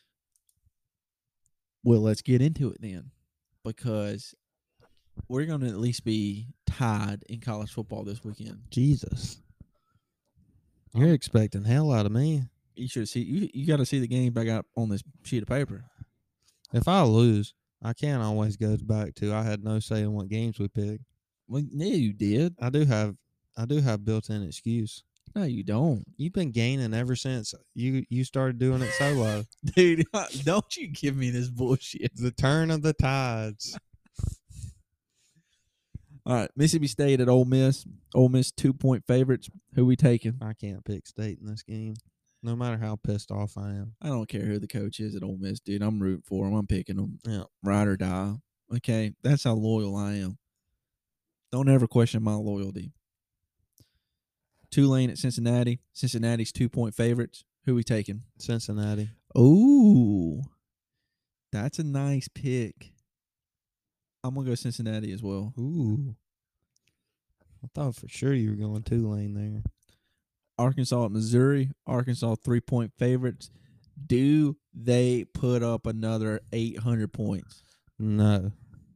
Well, let's get into it then, because we're going to at least be tied in college football this weekend. Jesus, you're expecting hell out of me. You should see you. You got to see the game I got on this sheet of paper. If I lose, I can't always go back to I had no say in what games we pick. Well, yeah, you did. I do have I do have built-in excuse. No, you don't, You've been gaining ever since you you started doing it solo. dude. Don't you give me this bullshit. The turn of the tides. All right, Mississippi State at Ole Miss. Ole Miss two point favorites. Who we taking? I can't pick State in this game, no matter how pissed off I am. I don't care who the coach is at Ole Miss, dude. I'm rooting for them. I'm picking them. Yeah. Ride or die. Okay, that's how loyal I am. Don't ever question my loyalty. Tulane at Cincinnati. Cincinnati's two-point favorites. Who we taking? Cincinnati. Ooh, that's a nice pick. I'm gonna go Cincinnati as well. Ooh. I thought for sure you were going Tulane there. Arkansas at Missouri. Arkansas three-point favorites. Do they put up another eight hundred points? No.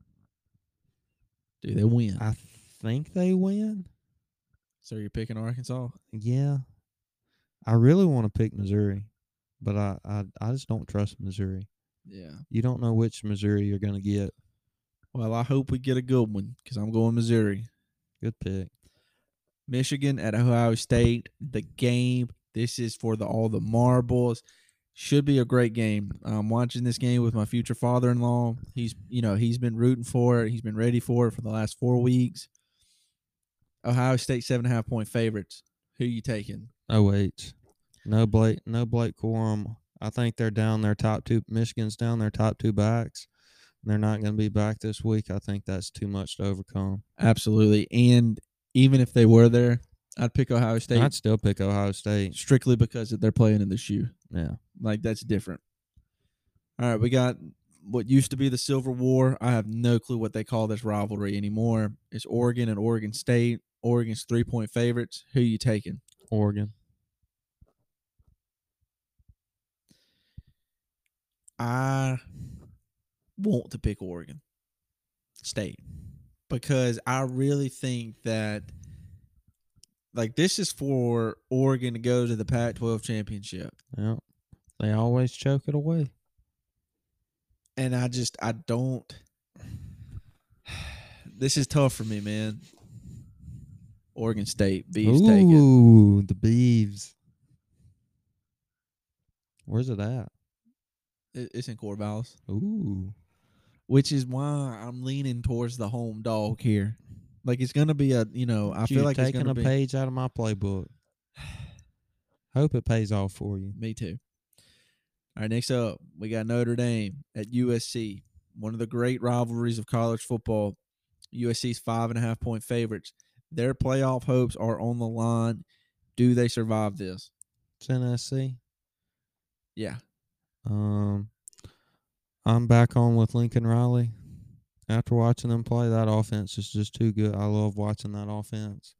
Do they win? I think they win. So you're picking Arkansas? Yeah. I really want to pick Missouri, but I, I, I just don't trust Missouri. Yeah. You don't know which Missouri you're going to get. Well, I hope we get a good one because I'm going Missouri. Good pick. Michigan at Ohio State. The game. This is for the all the marbles. Should be a great game. I'm watching this game with my future father-in-law. He's, you know, he's been rooting for it. He's been ready for it for the last four weeks. Ohio State seven and a half point favorites. Who you taking? Oh wait, no Blake, no Blake Corum. I think they're down their top two. Michigan's down their top two backs. They're not going to be back this week. I think that's too much to overcome. Absolutely. And even if they were there, I'd pick Ohio State. I'd still pick Ohio State strictly because they're playing in the shoe. Yeah. Like, that's different. All right, we got what used to be the Silver War. I have no clue what they call this rivalry anymore. It's Oregon and Oregon State. Oregon's three-point favorites. Who you taking? Oregon. I want to pick Oregon State because I really think that, like, this is for Oregon to go to the Pac twelve championship. Yeah. They always choke it away. And I just, I don't. This is tough for me, man. Oregon State. Beavs take it. Ooh, the Beavs. Where's it at? It's in Corvallis. Ooh. Which is why I'm leaning towards the home dog here. Like, it's going to be a, you know, I You're feel like it's taking going to a be. page out of my playbook. Hope it pays off for you. Me too. All right, next up, we got Notre Dame at U S C. One of the great rivalries of college football. U S C's five and a half point favorites. Their playoff hopes are on the line. Do they survive this? Tennessee. Yeah. Um, I'm back on with Lincoln Riley. After watching them play, that offense is just too good. I love watching that offense.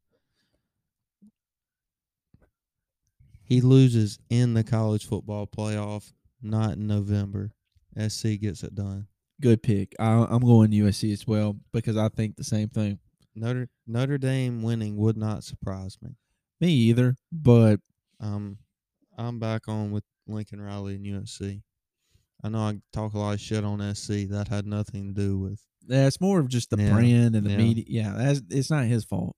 He loses in the college football playoff, not in November. S C gets it done. Good pick. I, I'm going U S C as well because I think the same thing. Notre Notre Dame winning would not surprise me. Me either, but um, I'm back on with Lincoln Riley and U S C. I know I talk a lot of shit on S C. That had nothing to do with. Yeah, it's more of just the Yeah, brand and the yeah. media. Yeah, that's, it's not his fault.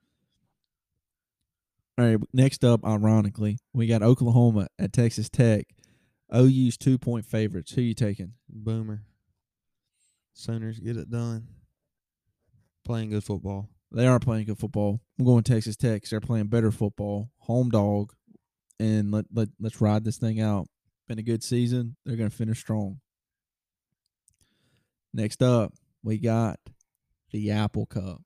All right, next up, ironically, we got Oklahoma at Texas Tech. O U's two-point favorites. Who you taking? Boomer. Sooners get it done. Playing good football. They are playing good football. I'm going Texas Tech 'cause they're playing better football. Home dog. And let, let, let's ride this thing out. Been a good season. They're going to finish strong. Next up, we got the Apple Cup.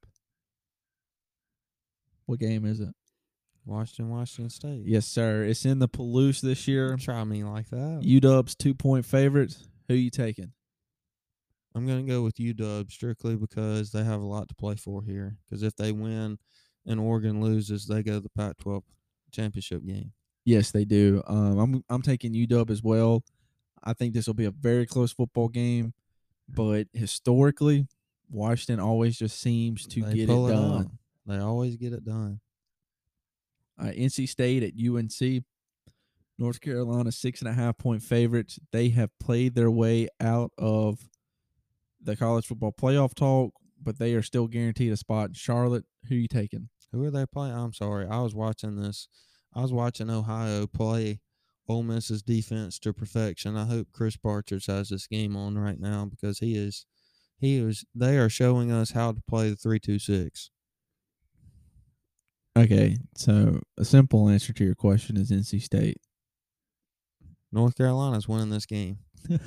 What game is it? Washington, Washington State. Yes, sir. It's in the Palouse this year. Don't try me like that. U Dub's two-point favorites. Who you taking? I'm going to go with U W strictly because they have a lot to play for here. Because if they win and Oregon loses, they go to the Pac twelve championship game. Yes, they do. Um, I'm I'm taking U W as well. I think this will be a very close football game, but historically, Washington always just seems to They get it pull it done. out. They always get it done. Uh, N C State at U N C. North Carolina, six and a half point favorites. They have played their way out of the college football playoff talk, but they are still guaranteed a spot in Charlotte. Who you taking? Who are they playing? I'm sorry. I was watching this. I was watching Ohio play Ole Miss's defense to perfection. I hope Chris Barchers has this game on right now because he is, he is. They are showing us how to play the three two six. Okay, so a simple answer to your question is N C State. North Carolina's winning this game.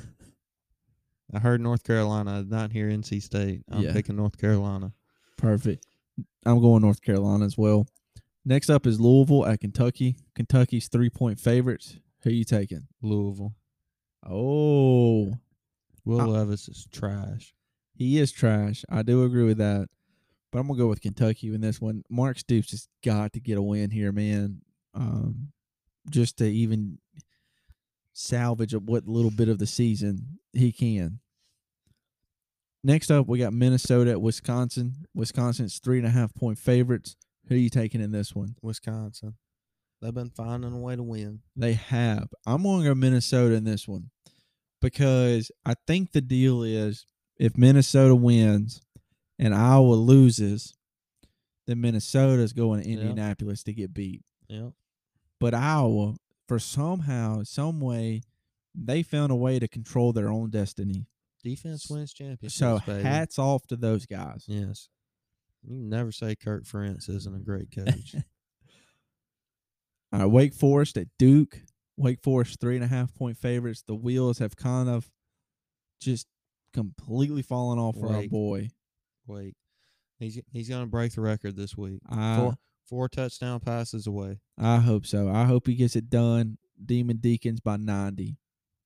I heard North Carolina. I did not hear N C State. I'm Yeah. picking North Carolina. Perfect. I'm going North Carolina as well. Next up is Louisville at Kentucky. Kentucky's three-point favorites. Who you taking? Louisville. Oh, Will I- Levis is trash. He is trash. I do agree with that. But I'm gonna go with Kentucky in this one. Mark Stoops has got to get a win here, man. Um, just to even salvage what little bit of the season he can. Next up, we got Minnesota at Wisconsin. Wisconsin's three and a half point favorites. Who are you taking in this one? Wisconsin. They've been finding a way to win. They have. I'm going to go Minnesota in this one because I think the deal is if Minnesota wins and Iowa loses, then Minnesota's going to Indianapolis yep. to get beat. Yep. But Iowa, for somehow, some way, they found a way to control their own destiny. Defense wins championships. So baby. Hats off to those guys. Yes. You can never say Kirk Ferentz isn't a great coach. All right, Wake Forest at Duke. Wake Forest three and a half point favorites. The wheels have kind of just completely fallen off for Wake. our boy. Wake. He's he's gonna break the record this week. I, four four touchdown passes away. I hope so. I hope he gets it done. Demon Deacons by ninety.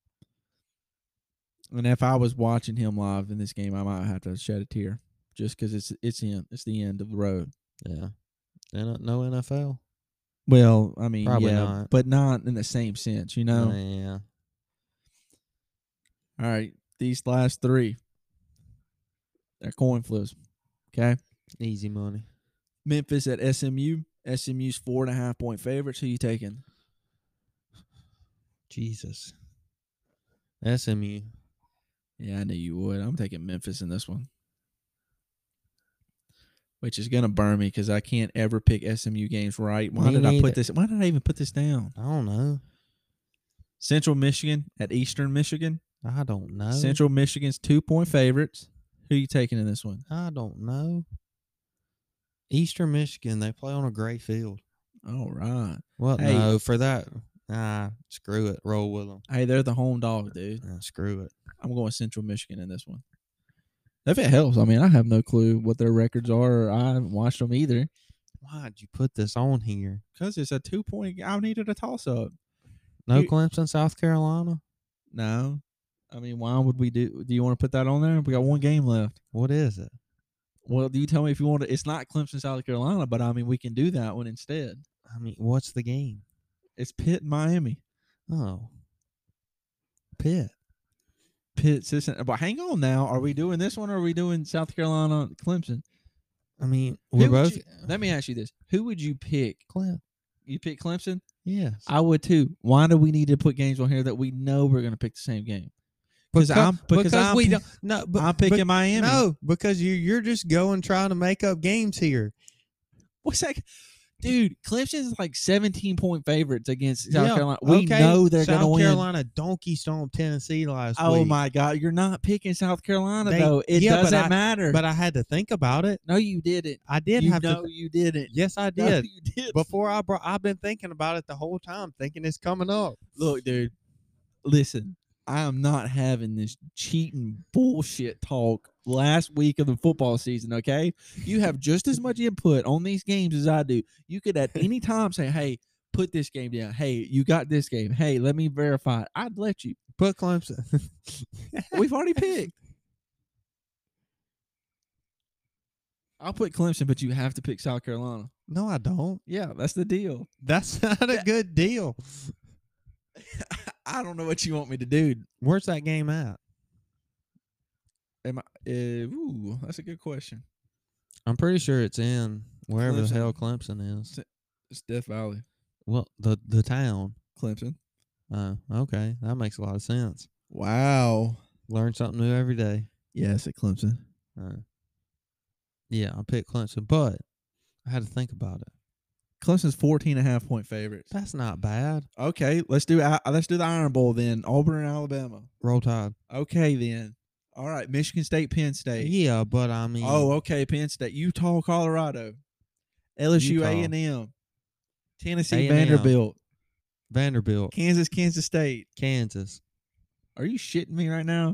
And if I was watching him live in this game, I might have to shed a tear just because it's it's him. It's the end of the road. Yeah. And no N F L. Well, I mean, Probably yeah, not. but not in the same sense, you know? Yeah. All right, these last three, they're coin flips, okay? Easy money. Memphis at S M U. S M U's four and a half point favorites. Who you taking? Jesus. S M U. Yeah, I knew you would. I'm taking Memphis in this one. Which is gonna burn me because I can't ever pick S M U games right. Why Me did I neither. put this? Why did I even put this down? I don't know. Central Michigan at Eastern Michigan. I don't know. Central Michigan's two point favorites. Who you taking in this one? I don't know. Eastern Michigan, they play on a gray field. All right. Well, Hey. no, for that, ah, screw it. Roll with them. Hey, they're the home dog, dude. Ah, screw it. I'm going Central Michigan in this one. If it helps, I mean, I have no clue what their records are. Or I haven't watched them either. Why'd you put this on here? Because it's a two-point. I needed a toss-up. No You- Clemson, South Carolina? No. I mean, why would we do? Do you want to put that on there? We got one game left. What is it? Well, do you tell me if you want to? It's not Clemson, South Carolina, but I mean, we can do that one instead. I mean, what's the game? It's Pitt and Miami. Oh. Pitt. Pitt, Cincinnati. But hang on now. Are we doing this one or are we doing South Carolina, Clemson? I mean, Who we're would both. you- let me ask you this. Who would you pick? Clem. You pick Clemson? Yes. I would too. Why do we need to put games on here that we know we're going to pick the same game? Because I'm because, I'm, we pi- don't. No, but I'm picking but, Miami. No, because you you're just going trying to make up games here. What's that? Dude, Clemson's like seventeen point favorites against South Yeah, Carolina. We okay, know they're going to South win. Carolina donkey stomped Tennessee last Oh week. my God, you're not picking South Carolina They- though. It yeah, but doesn't I- matter. But I had to think about it. no, you didn't. I did you have know to. you didn't. Yes, I No, did. you did. Before I brought, I've been thinking about it the whole time, thinking it's coming up. Look, dude. Listen, I am not having this cheating bullshit talk last week of the football season. Okay, you have just as much input on these games as I do. You could at any time say, "Hey, put this game down. Hey, you got this game. Hey, let me verify it." I'd let you. Put Clemson. We've already picked. I'll put Clemson, but you have to pick South Carolina. No, I don't. Yeah, that's the deal. That's not a good deal. I don't know what you want me to do. Where's that game at? Am I, uh, ooh, that's a good question. I'm pretty sure it's in wherever Clemson. the hell Clemson is. It's Death Valley, Well, the the town. Clemson. Oh, okay. That makes a lot of sense. Wow. Learn something new every day. Yes, at Clemson. Uh, yeah, I picked Clemson, but I had to think about it. Clemson's fourteen and a half point favorites. That's not bad. Okay, let's do uh, let's do the Iron Bowl then. Auburn and Alabama. Roll Tide. Okay then. All right, Michigan State, Penn State. Yeah, but I mean. Oh, okay, Penn State. Utah, Colorado. L S U, Utah. A and M. Tennessee, A and M. Vanderbilt. Vanderbilt. Kansas, Kansas State. Kansas. Are you shitting me right now?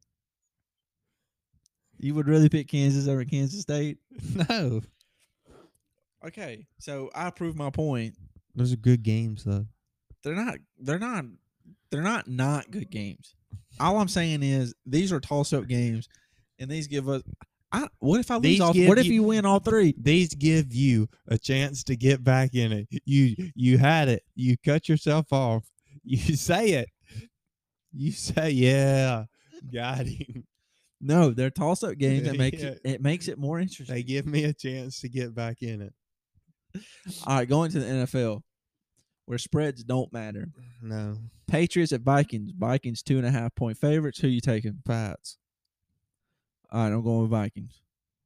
You would really pick Kansas over Kansas State? No. Okay, so I proved my point. Those are good games, though. They're not. They're not. They're not not good games. All I'm saying is these are toss-up games And these give us. I, what if I lose These all? give What if you- you win all three? These give you a chance to get back in it. You you had it. You cut yourself off. You say it. You say, yeah, got him. No, they're toss-up games that make Yeah. it, it makes it more interesting. They give me a chance to get back in it. All right, going to the N F L, where spreads don't matter. No. Patriots at Vikings. Vikings two and a half point favorites. Who you taking? Pats. All right, I'm going with Vikings.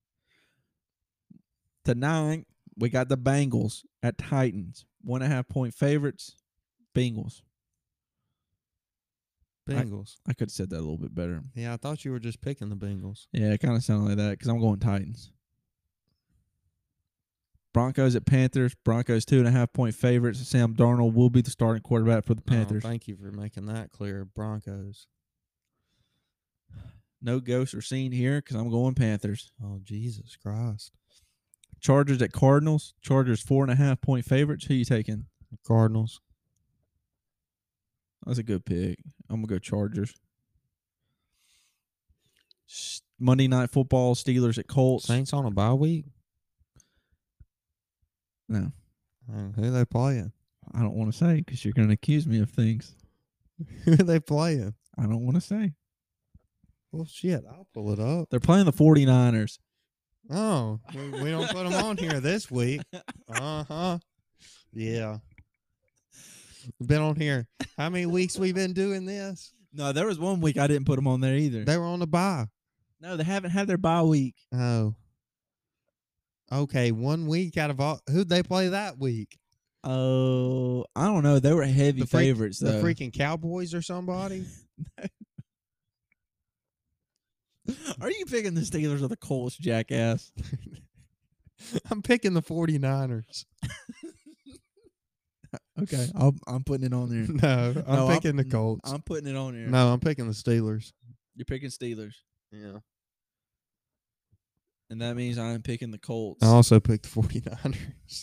Tonight, we got the Bengals at Titans. One and a half point favorites. Bengals. Bengals. I could have said that a little bit better. Yeah, I thought you were just picking the Bengals. Yeah, it kind of sounded like that because I'm going Titans. Broncos at Panthers. Broncos two and a half point favorites. Sam Darnold will be the starting quarterback for the Panthers. Oh, thank you for making that clear. Broncos. No ghosts are seen here because I'm going Panthers. Oh, Jesus Christ. Chargers at Cardinals. Chargers four and a half point favorites. Who you taking? Cardinals. That's a good pick. I'm gonna go Chargers. S- Monday Night Football. Steelers at Colts. Saints on a bye week? No, Uh, who they playing? I don't want to say because you're gonna accuse me of things. Who they playing? I don't want to say. Well, shit, I'll pull it up. They're playing the 49ers. Oh, we, we don't put them on here this week. Uh-huh. Yeah. We've been on here. How many weeks we been doing this? No, there was one week I didn't put them on there either. They were on the bye. No, they haven't had their bye week. Oh. Okay, one week out of all. Who'd they play that week? Oh, I don't know. They were heavy The freak- favorites, The though. freaking Cowboys or somebody? Are you picking the Steelers or the Colts, jackass? I'm picking the 49ers. Okay, I'll, I'm putting it on there. No, I'm No, picking the Colts. I'm putting it on there. No, I'm picking the Steelers. You're picking Steelers, Yeah. and that means I'm picking the Colts. I also picked the 49ers.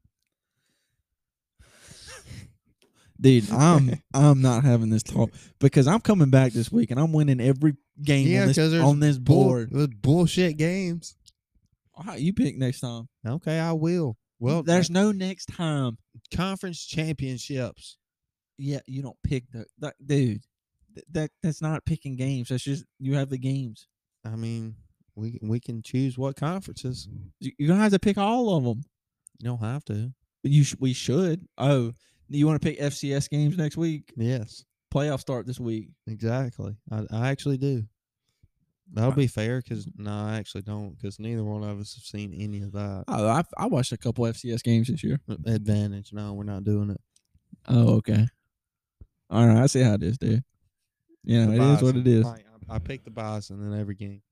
Dude, I'm I'm not having this talk because I'm coming back this week and I'm winning every game Yeah, on this, 'cause there's on this Bull, board. there's bullshit games. How you pick next time? Okay, I will. Well, There's no next time. conference championships. Yeah, you don't pick the that, dude. th- That that's not picking games. That's just you have the games. I mean, we we can choose what conferences. You- You're gonna have to pick all of them. You don't have to. You sh- we should. Oh, you want to pick F C S games next week? Yes, Playoffs start this week. exactly. I, I actually do. That'll be fair because no, I actually don't because neither one of us have seen any of that. Oh, I I watched a couple F C S games this year. Advantage. No, we're not doing it. Oh, okay. All right, I see how it is, dude. You know, The it is what Bison. it is. I, I picked the Bison in every game.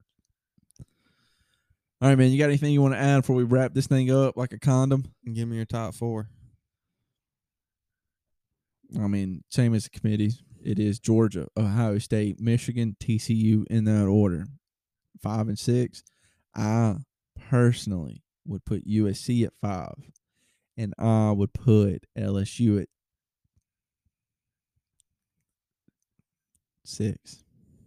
All right, man. You got anything you want to add before we wrap this thing up like a condom? Give me your top four. I mean, same as the committees. It is Georgia, Ohio State, Michigan, T C U in that order. Five and six. I personally would put U S C at five, and I would put L S U at six.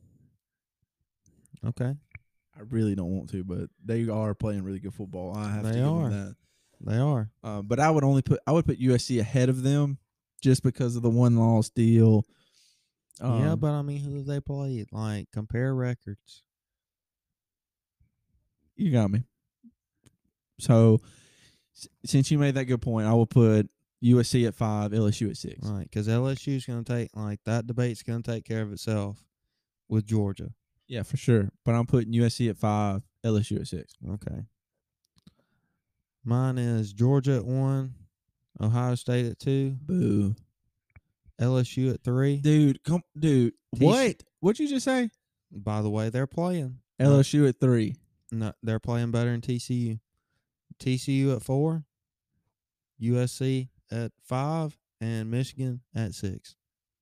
Okay, I really don't want to, but they are playing really good football. I have to They give are. them they are. that. Uh, but I would only put I would put U S C ahead of them just because of the one loss deal. yeah, Um, but I mean, who have they played? Like, compare records. you got me. So, s- since you made that good point, I will put U S C at five, L S U at six. Right, because L S U's going to take, like, that debate's going to take care of itself with Georgia. Yeah, for sure. But I'm putting U S C at five, L S U at six. Okay. Mine is Georgia at one, Ohio State at two, Boo, L S U at three. dude. Come, dude. T- What? What'd you just say? By the way, they're playing. L S U at three. No, they're playing better than T C U. T C U at four, U S C at five, and Michigan at six.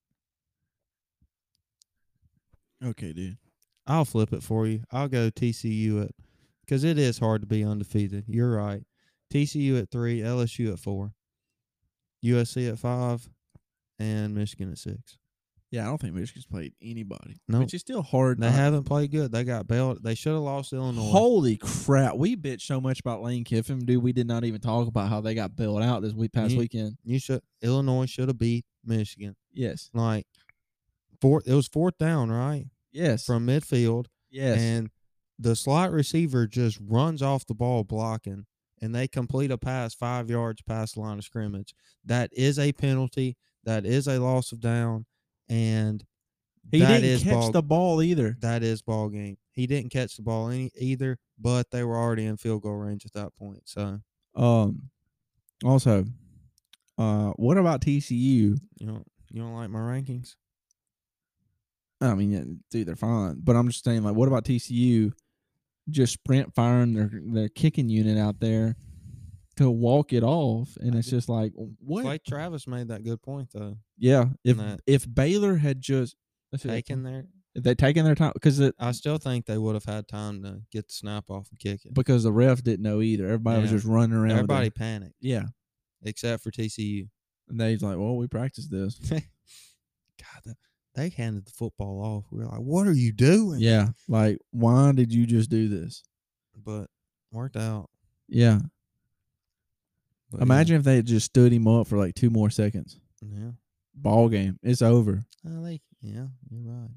Okay, dude. I'll flip it for you. I'll go T C U at, because it is hard to be undefeated. You're right. T C U at three, L S U at four, U S C at five, and Michigan at six. Yeah, I don't think Michigan's played anybody. No, which is still hard. they uh, haven't played good. They got bailed. They should have lost to Illinois. Holy crap! We bitched so much about Lane Kiffin, dude. We did not even talk about how they got bailed out this week past You- weekend. You should. Illinois should have beat Michigan. Yes, Like fourth, it was fourth down, right, yes, from midfield, yes. and the slot receiver just runs off the ball blocking, and they complete a pass five yards past the line of scrimmage. That is a penalty. That is a loss of down, and he that didn't is catch ball, the ball either. That is ball game. He didn't catch the ball any either, but they were already in field goal range at that point. So, Um. Also, uh, what about T C U? you know, you don't like my rankings? I mean, yeah, dude, they're fine. But I'm just saying, like, what about T C U just sprint firing their their kicking unit out there to walk it off? And it's just like, what? Clay Travis made that good point though. Yeah, if that- if Baylor had just let's see, Taking their, if they taken their time because it I still think they would have had time to get the snap off and kick it. because the ref didn't know either. Everybody was Yeah. just running around. with Everybody their- panicked yeah, except for T C U. and they's like, well, we practiced this. God, the, they handed the football off. We were like, "What are you doing?" Yeah, like, why did you just do this? But worked out. Yeah, But imagine if they had just stood him up for like two more seconds. Yeah. Ball game, it's over. Yeah. Uh, they, yeah, you're right.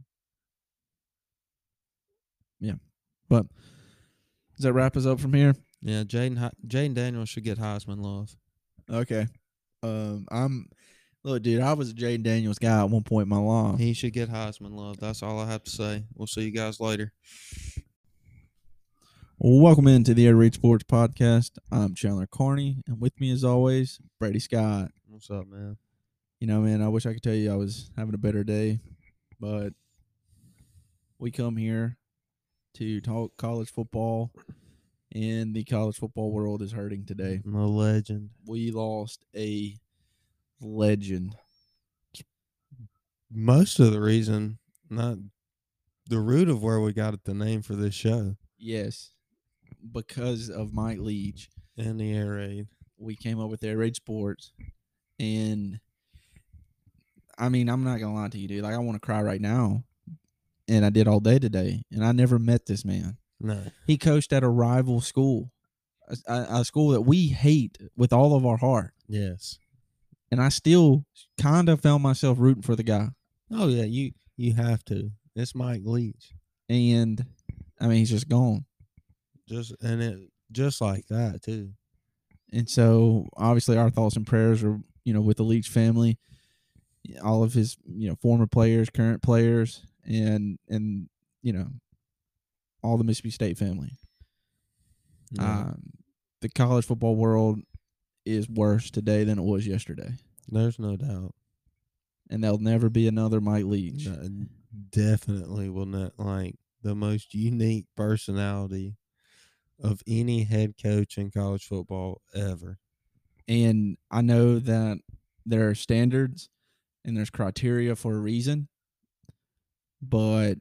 But does that wrap us up from here? Yeah, Jaden Hi- Jaden Daniels should get Heisman love. Okay. Um, I'm look, dude. I was a Jaden Daniels guy at one point in my life. He should get Heisman love. That's all I have to say. We'll see you guys later. Welcome into the Air Raid Sports Podcast. I'm Chandler Carney, and with me, as always, Brady Scott. What's up, man? You know, man, I wish I could tell you I was having a better day, but we come here to talk college football, and the college football world is hurting today. I'm a legend. We lost a legend. Most of the reason, not the root of where we got the name for this show, Yes, because of Mike Leach. and the air raid. We came up with Air Raid Sports, and I mean, I'm not gonna lie to you, dude. Like, I want to cry right now, and I did all day today, and I never met this man. No. He coached at a rival school, a, a, a school that we hate with all of our heart, Yes. and I still kind of found myself rooting for the guy. Oh yeah, you you have to. It's Mike Leach. And I mean, he's just gone. Just and it just like that too. And so, obviously, our thoughts and prayers are, you know, with the Leach family, all of his, you know, former players, current players, and and you know, all the Mississippi State family. Yeah. Um, the college football world is worse today than it was yesterday, There's no doubt. and there'll never be another Mike Leach. No, definitely will not like the most unique personality of any head coach in college football ever. And I know that there are standards and there's criteria for a reason, but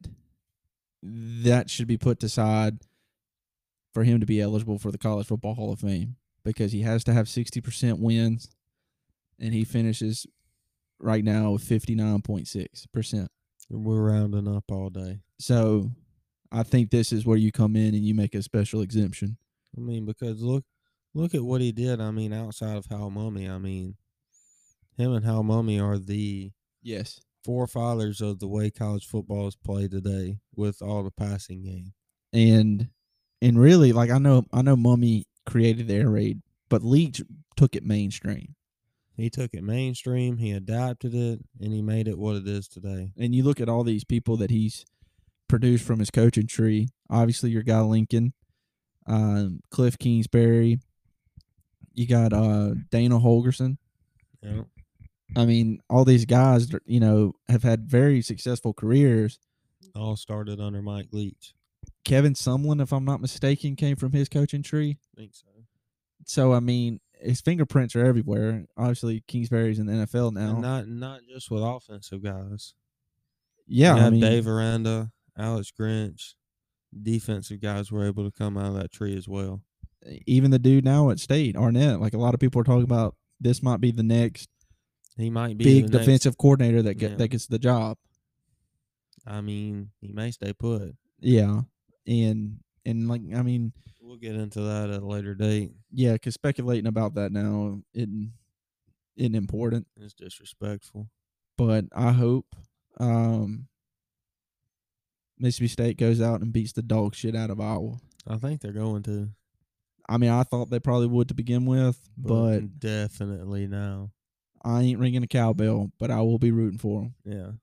that should be put aside for him to be eligible for the College Football Hall of Fame, because he has to have sixty percent wins, and he finishes right now with fifty-nine point six percent. We're rounding up all day. So I think this is where you come in and you make a special exemption. I mean, because look, look at what he did. I mean, outside of Hal Mummy, I mean, him and Hal Mummy are the Yes. forefathers of the way college football is played today, with all the passing game. And and really, like, I know I know Mummy created the air raid, but Leach took it mainstream. He took it mainstream, he adapted it, and he made it what it is today. And you look at all these people that he's produced from his coaching tree. Obviously, your guy Lincoln, um, Cliff Kingsbury. You got uh, Dana Holgerson. Yeah. I mean, all these guys, you know, have had very successful careers. All started under Mike Leach. Kevin Sumlin, if I'm not mistaken, came from his coaching tree. I think so. So, I mean, his fingerprints are everywhere. Obviously, Kingsbury's in the N F L now. And not not just with offensive guys. yeah, You I have mean, Dave Aranda, Alex Grinch. Defensive guys were able to come out of that tree as well. even the dude now at State, Arnett, like a lot of people are talking about, this might be the next he might be big the next, defensive coordinator that get, yeah. that gets the job. I mean, he may stay put. Yeah, and and like I mean, We'll get into that at a later date. yeah, because speculating about that now isn't isn't important. It's disrespectful. But I hope um, Mississippi State goes out and beats the dog shit out of Iowa. I think they're going to. I mean, I thought they probably would to begin with, but, but definitely now. I ain't ringing a cowbell, but I will be rooting for them. Yeah.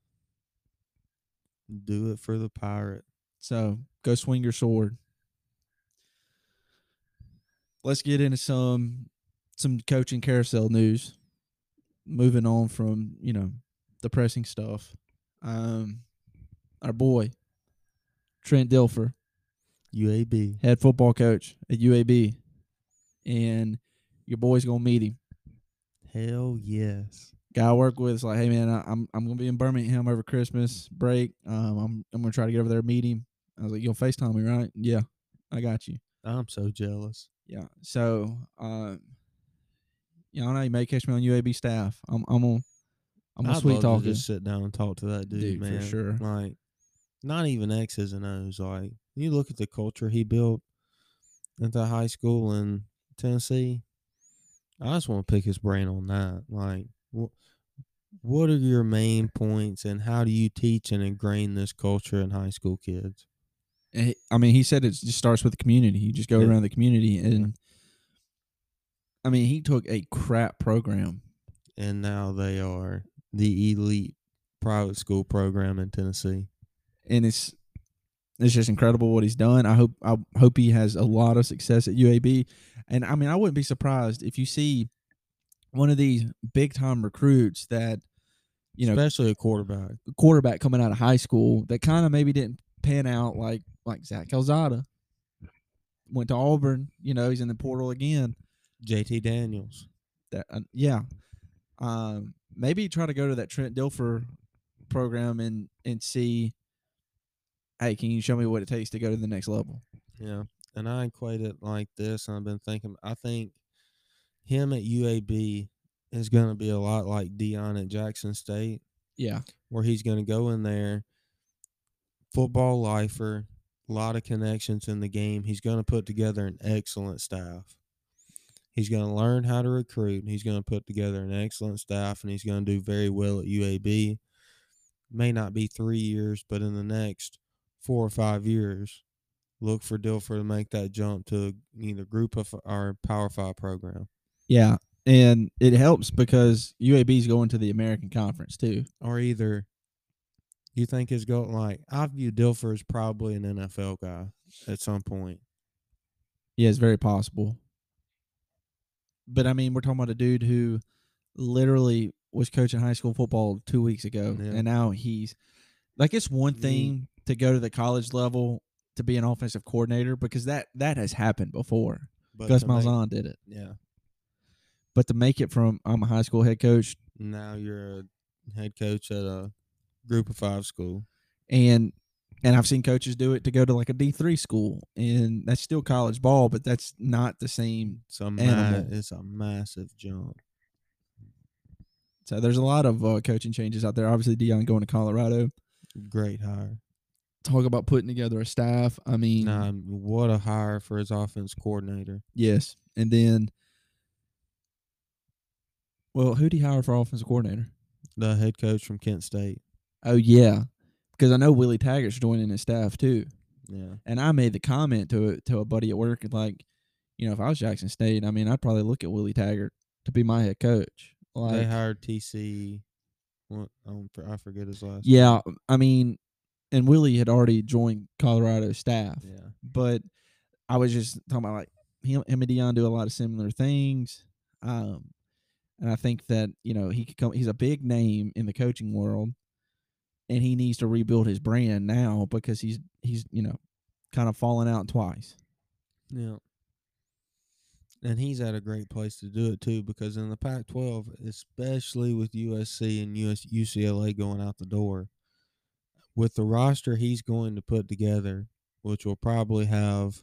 Do it for the Pirate. So go swing your sword. Let's get into some some coaching carousel news. Moving on from, you know, depressing stuff. Um, our boy, Trent Dilfer, U A B. head football coach at U A B. And your boy's going to meet him. Hell yes. Guy I work with is like, hey, man, I, I'm I'm going to be in Birmingham over Christmas break. Um, I'm I'm going to try to get over there and meet him. I was like, you'll FaceTime me, right? Yeah, I got you. I'm so jealous. Yeah. So, um, you know, you may catch me on U A B staff. I'm I'm on I'm a I'd sweet love talker. to just sit down and talk to that dude, Dude, for man. sure. Like, not even X's and O's. Like, you look at the culture he built at the high school in Tennessee. I just want to pick his brain on that. Like, wh- what are your main points, and how do you teach and ingrain this culture in high school kids? And he- I mean, he said it just starts with the community. You just go Yeah. around the community, and Yeah. I mean, he took a crap program, And now they are the elite private school program in Tennessee. and it's it's just incredible what he's done. I hope I hope he has a lot of success at U A B, and I mean, I wouldn't be surprised if you see one of these big time recruits that, you know, especially a quarterback. quarterback coming out of high school that kind of maybe didn't pan out like like Zach Calzada. Went to Auburn, you know, he's in the portal again. J T Daniels. That uh, yeah, um, maybe try to go to that Trent Dilfer program and and see, hey, can you show me what it takes to go to the next level? Yeah, and I equate it like this, and I've been thinking, I think him at U A B is going to be a lot like Dion at Jackson State. Yeah, where he's going to go in there, football lifer, a lot of connections in the game. He's going to put together an excellent staff. He's going to learn how to recruit, and he's going to put together an excellent staff, and he's going to do very well at U A B. May not be three years, but in the next four or five years, look for Dilfer to make that jump to either Group of or Power Five program. Yeah, and it helps because U A B is going to the American Conference too. Or either you think is going like I view Dilfer as probably an N F L guy at some point. Yeah, it's very possible. But I mean, we're talking about a dude who literally was coaching high school football two weeks ago, Yeah. and now he's like, it's one thing to go to the college level to be an offensive coordinator because that that has happened before. But Gus to make- Malzahn did it, Yeah. but to make it from I'm a high school head coach, Now you're a head coach at a Group of Five school. and and I've seen coaches do it to go to like a D three school, and that's still college ball, but that's not the same. It's a, ma- Animal. it's a massive jump. So there's a lot of uh, coaching changes out there. Obviously, Dion going to Colorado. Great hire. Talk about putting together a staff. I mean, Nah, what a hire for his offense coordinator. yes. And then, well, who'd he hire for offensive coordinator? The head coach from Kent State. Oh, yeah. Because I know Willie Taggart's joining his staff, too. Yeah. And I made the comment to a, to a buddy at work, like, you know, if I was Jackson State, I mean, I'd probably look at Willie Taggart to be my head coach. Like, They hired T C. What, um, I forget his last yeah, I mean, and Willie had already joined Colorado's staff. name. Yeah. But I was just talking about, like, him, him and Dion do a lot of similar things. Um, and I think that, you know, he could come, he's a big name in the coaching world, and he needs to rebuild his brand now because he's, he's you know, kind of fallen out twice. Yeah. And he's at a great place to do it, too, because in the Pac twelve, especially with U S C and U S, U C L A going out the door, with the roster he's going to put together, which will probably have,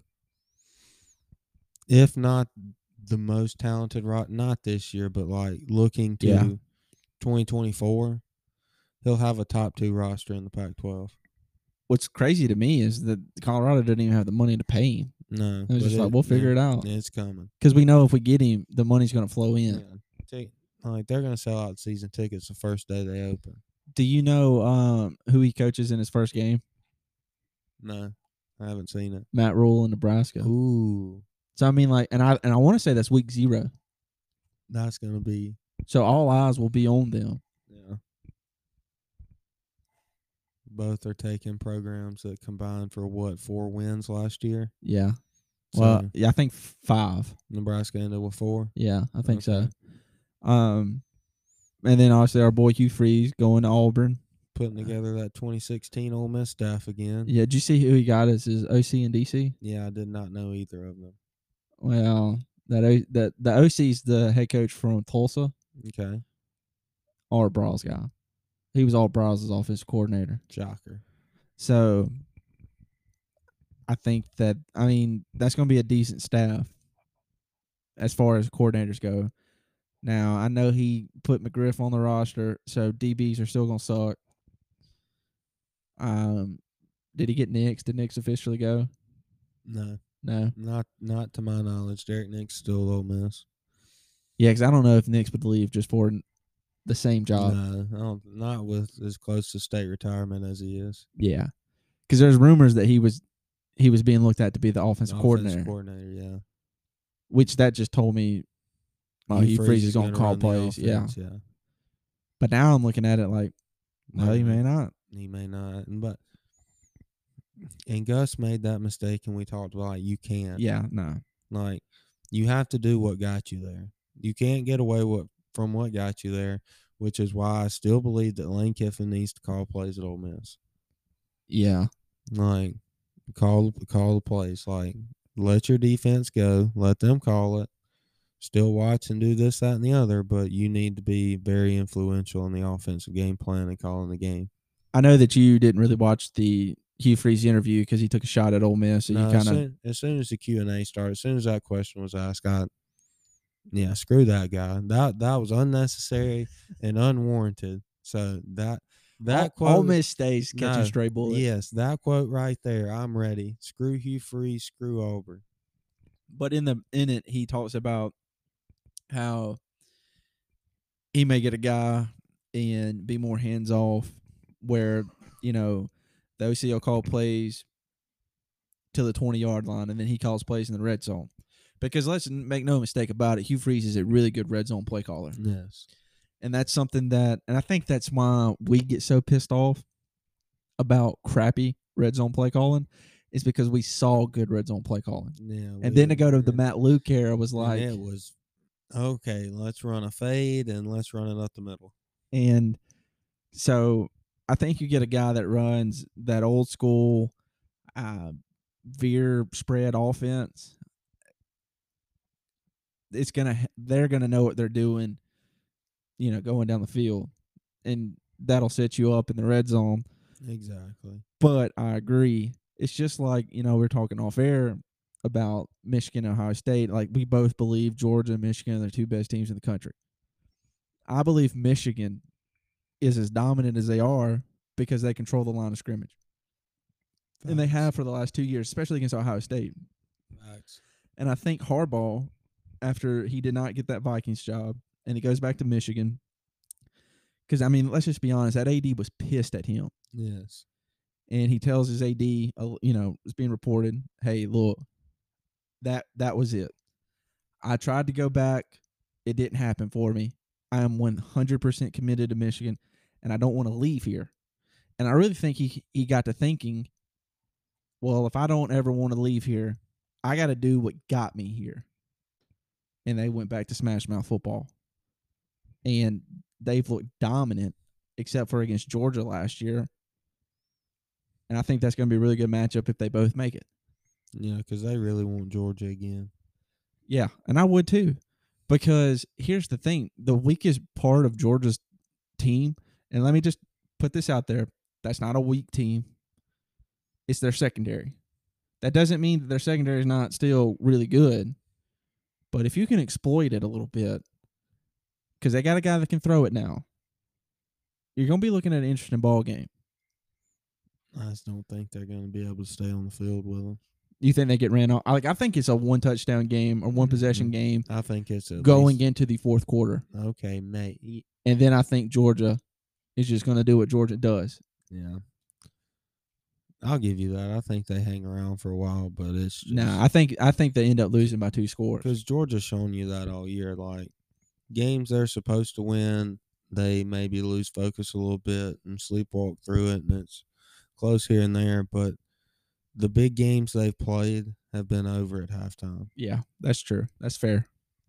if not the most talented, ro- not this year, but like looking to Yeah. twenty twenty-four, he'll have a top two roster in the Pac twelve. What's crazy to me is that Colorado doesn't even have the money to pay him. No. It was but just like, we'll figure yeah, it out. It's coming. Because we know if we get him, the money's going to flow in. Yeah. Take, like, they're going to sell out season tickets the first day they open. Do you know um, who he coaches in his first game? No, I haven't seen it. Matt Rule in Nebraska. Ooh. So, I mean, like, and I and I want to say that's week zero. That's going to be. So, all eyes will be on them. Yeah. Both are taking programs that combined for, what, four wins last year? Yeah. So Well, yeah, I think five. Nebraska ended with four? Yeah, I think Okay. so. Um, And then, obviously, our boy Hugh Freeze going to Auburn. Putting together that twenty sixteen Ole Miss staff again. Yeah, did you see who he got as his O C and D C? Yeah, I did not know either of them. Well, that o, that the O C's the head coach from Tulsa. Okay. Art Brawl's guy. He was Art Brawl's offensive coordinator. Shocker. So, I think that, I mean, that's going to be a decent staff as far as coordinators go. Now, I know he put McGriff on the roster, so D Bs are still going to suck. Um, did he get Nix? Did Nix officially go? No. No. Not not to my knowledge. Derek Nix still Ole Miss. Yeah, because I don't know if Nix would leave just for the same job. No, I don't, not with as close to state retirement as he is. Yeah, because there's rumors that he was he was being looked at to be the offensive, Offensive coordinator, coordinator, yeah. which that just told me, oh, Hugh Freeze is going to gonna call run the plays. Yeah, offense, yeah. but now I'm looking at it like, no, he Maybe may not. He may not, but and Gus made that mistake, and we talked about like, you can't. Yeah, no. Like, you have to do what got you there. You can't get away with, from what got you there, which is why I still believe that Lane Kiffin needs to call plays at Ole Miss. Yeah, Like, call call the plays. Like, let your defense go. Let them call it. Still watch and do this, that, and the other, but you need to be very influential in the offensive game plan and calling the game. I know that you didn't really watch the Hugh Freeze interview because he took a shot at Ole Miss. So no, you kind as, of soon, as soon as the Q and A started, as soon as that question was asked, I, yeah, screw that guy. That that was unnecessary and unwarranted. So that that Ole, quote, Ole Miss stays catching no, stray bullets. Yes, that quote right there. I'm ready. Screw Hugh Freeze. Screw Auburn. But in the in it, he talks about how he may get a guy and be more hands off, where you know the O C will call plays to the twenty yard line, and then he calls plays in the red zone. Because let's make no mistake about it, Hugh Freeze is a really good red zone play caller. Yes. And that's something that, and I think that's why we get so pissed off about crappy red zone play calling, is because we saw good red zone play calling. Yeah. And we, then to go to the and, Matt Luke era was like, it was okay. Let's run a fade and let's run it up the middle. And so I think you get a guy that runs that old school uh, veer spread offense. It's gonna they're gonna know what they're doing, you know, going down the field, and that'll set you up in the red zone. Exactly. But I agree. It's just like, you know, we're talking off air about Michigan, Ohio State. Like, we both believe Georgia and Michigan are the two best teams in the country. I believe Michigan is as dominant as they are because they control the line of scrimmage. Facts. And they have for the last two years, especially against Ohio State. Facts. And I think Harbaugh, after he did not get that Vikings job, and he goes back to Michigan, because, I mean, let's just be honest, that A D was pissed at him. Yes. And he tells his A D, uh, you know, it's being reported, hey, look, that that was it. I tried to go back. It didn't happen for me. I am one hundred percent committed to Michigan, and I don't want to leave here. And I really think he, he got to thinking, well, if I don't ever want to leave here, I got to do what got me here. And they went back to Smash Mouth football. And they've looked dominant, except for against Georgia last year. And I think that's going to be a really good matchup if they both make it. Yeah, because they really want Georgia again. Yeah, and I would too. Because here's the thing. The weakest part of Georgia's team, and let me just put this out there, that's not a weak team. It's their secondary. That doesn't mean that their secondary is not still really good. But if you can exploit it a little bit, because they got a guy that can throw it now. you're going to be looking at an interesting ball game. I just don't think they're going to be able to stay on the field with them. You think they get ran off? Like I think it's a one touchdown game or one possession Mhm. game I think it's at going least, into the fourth quarter, okay, mate. and then I think Georgia is just going to do what Georgia does. Yeah. I'll give you that. I think they hang around for a while, but it's just Nah, I think I think they end up losing by two scores. because Georgia's shown you that all year. Like games they're supposed to win, they maybe lose focus a little bit and sleepwalk through it, and it's close here and there. But the big games they've played have been over at halftime. Yeah, that's true. That's fair.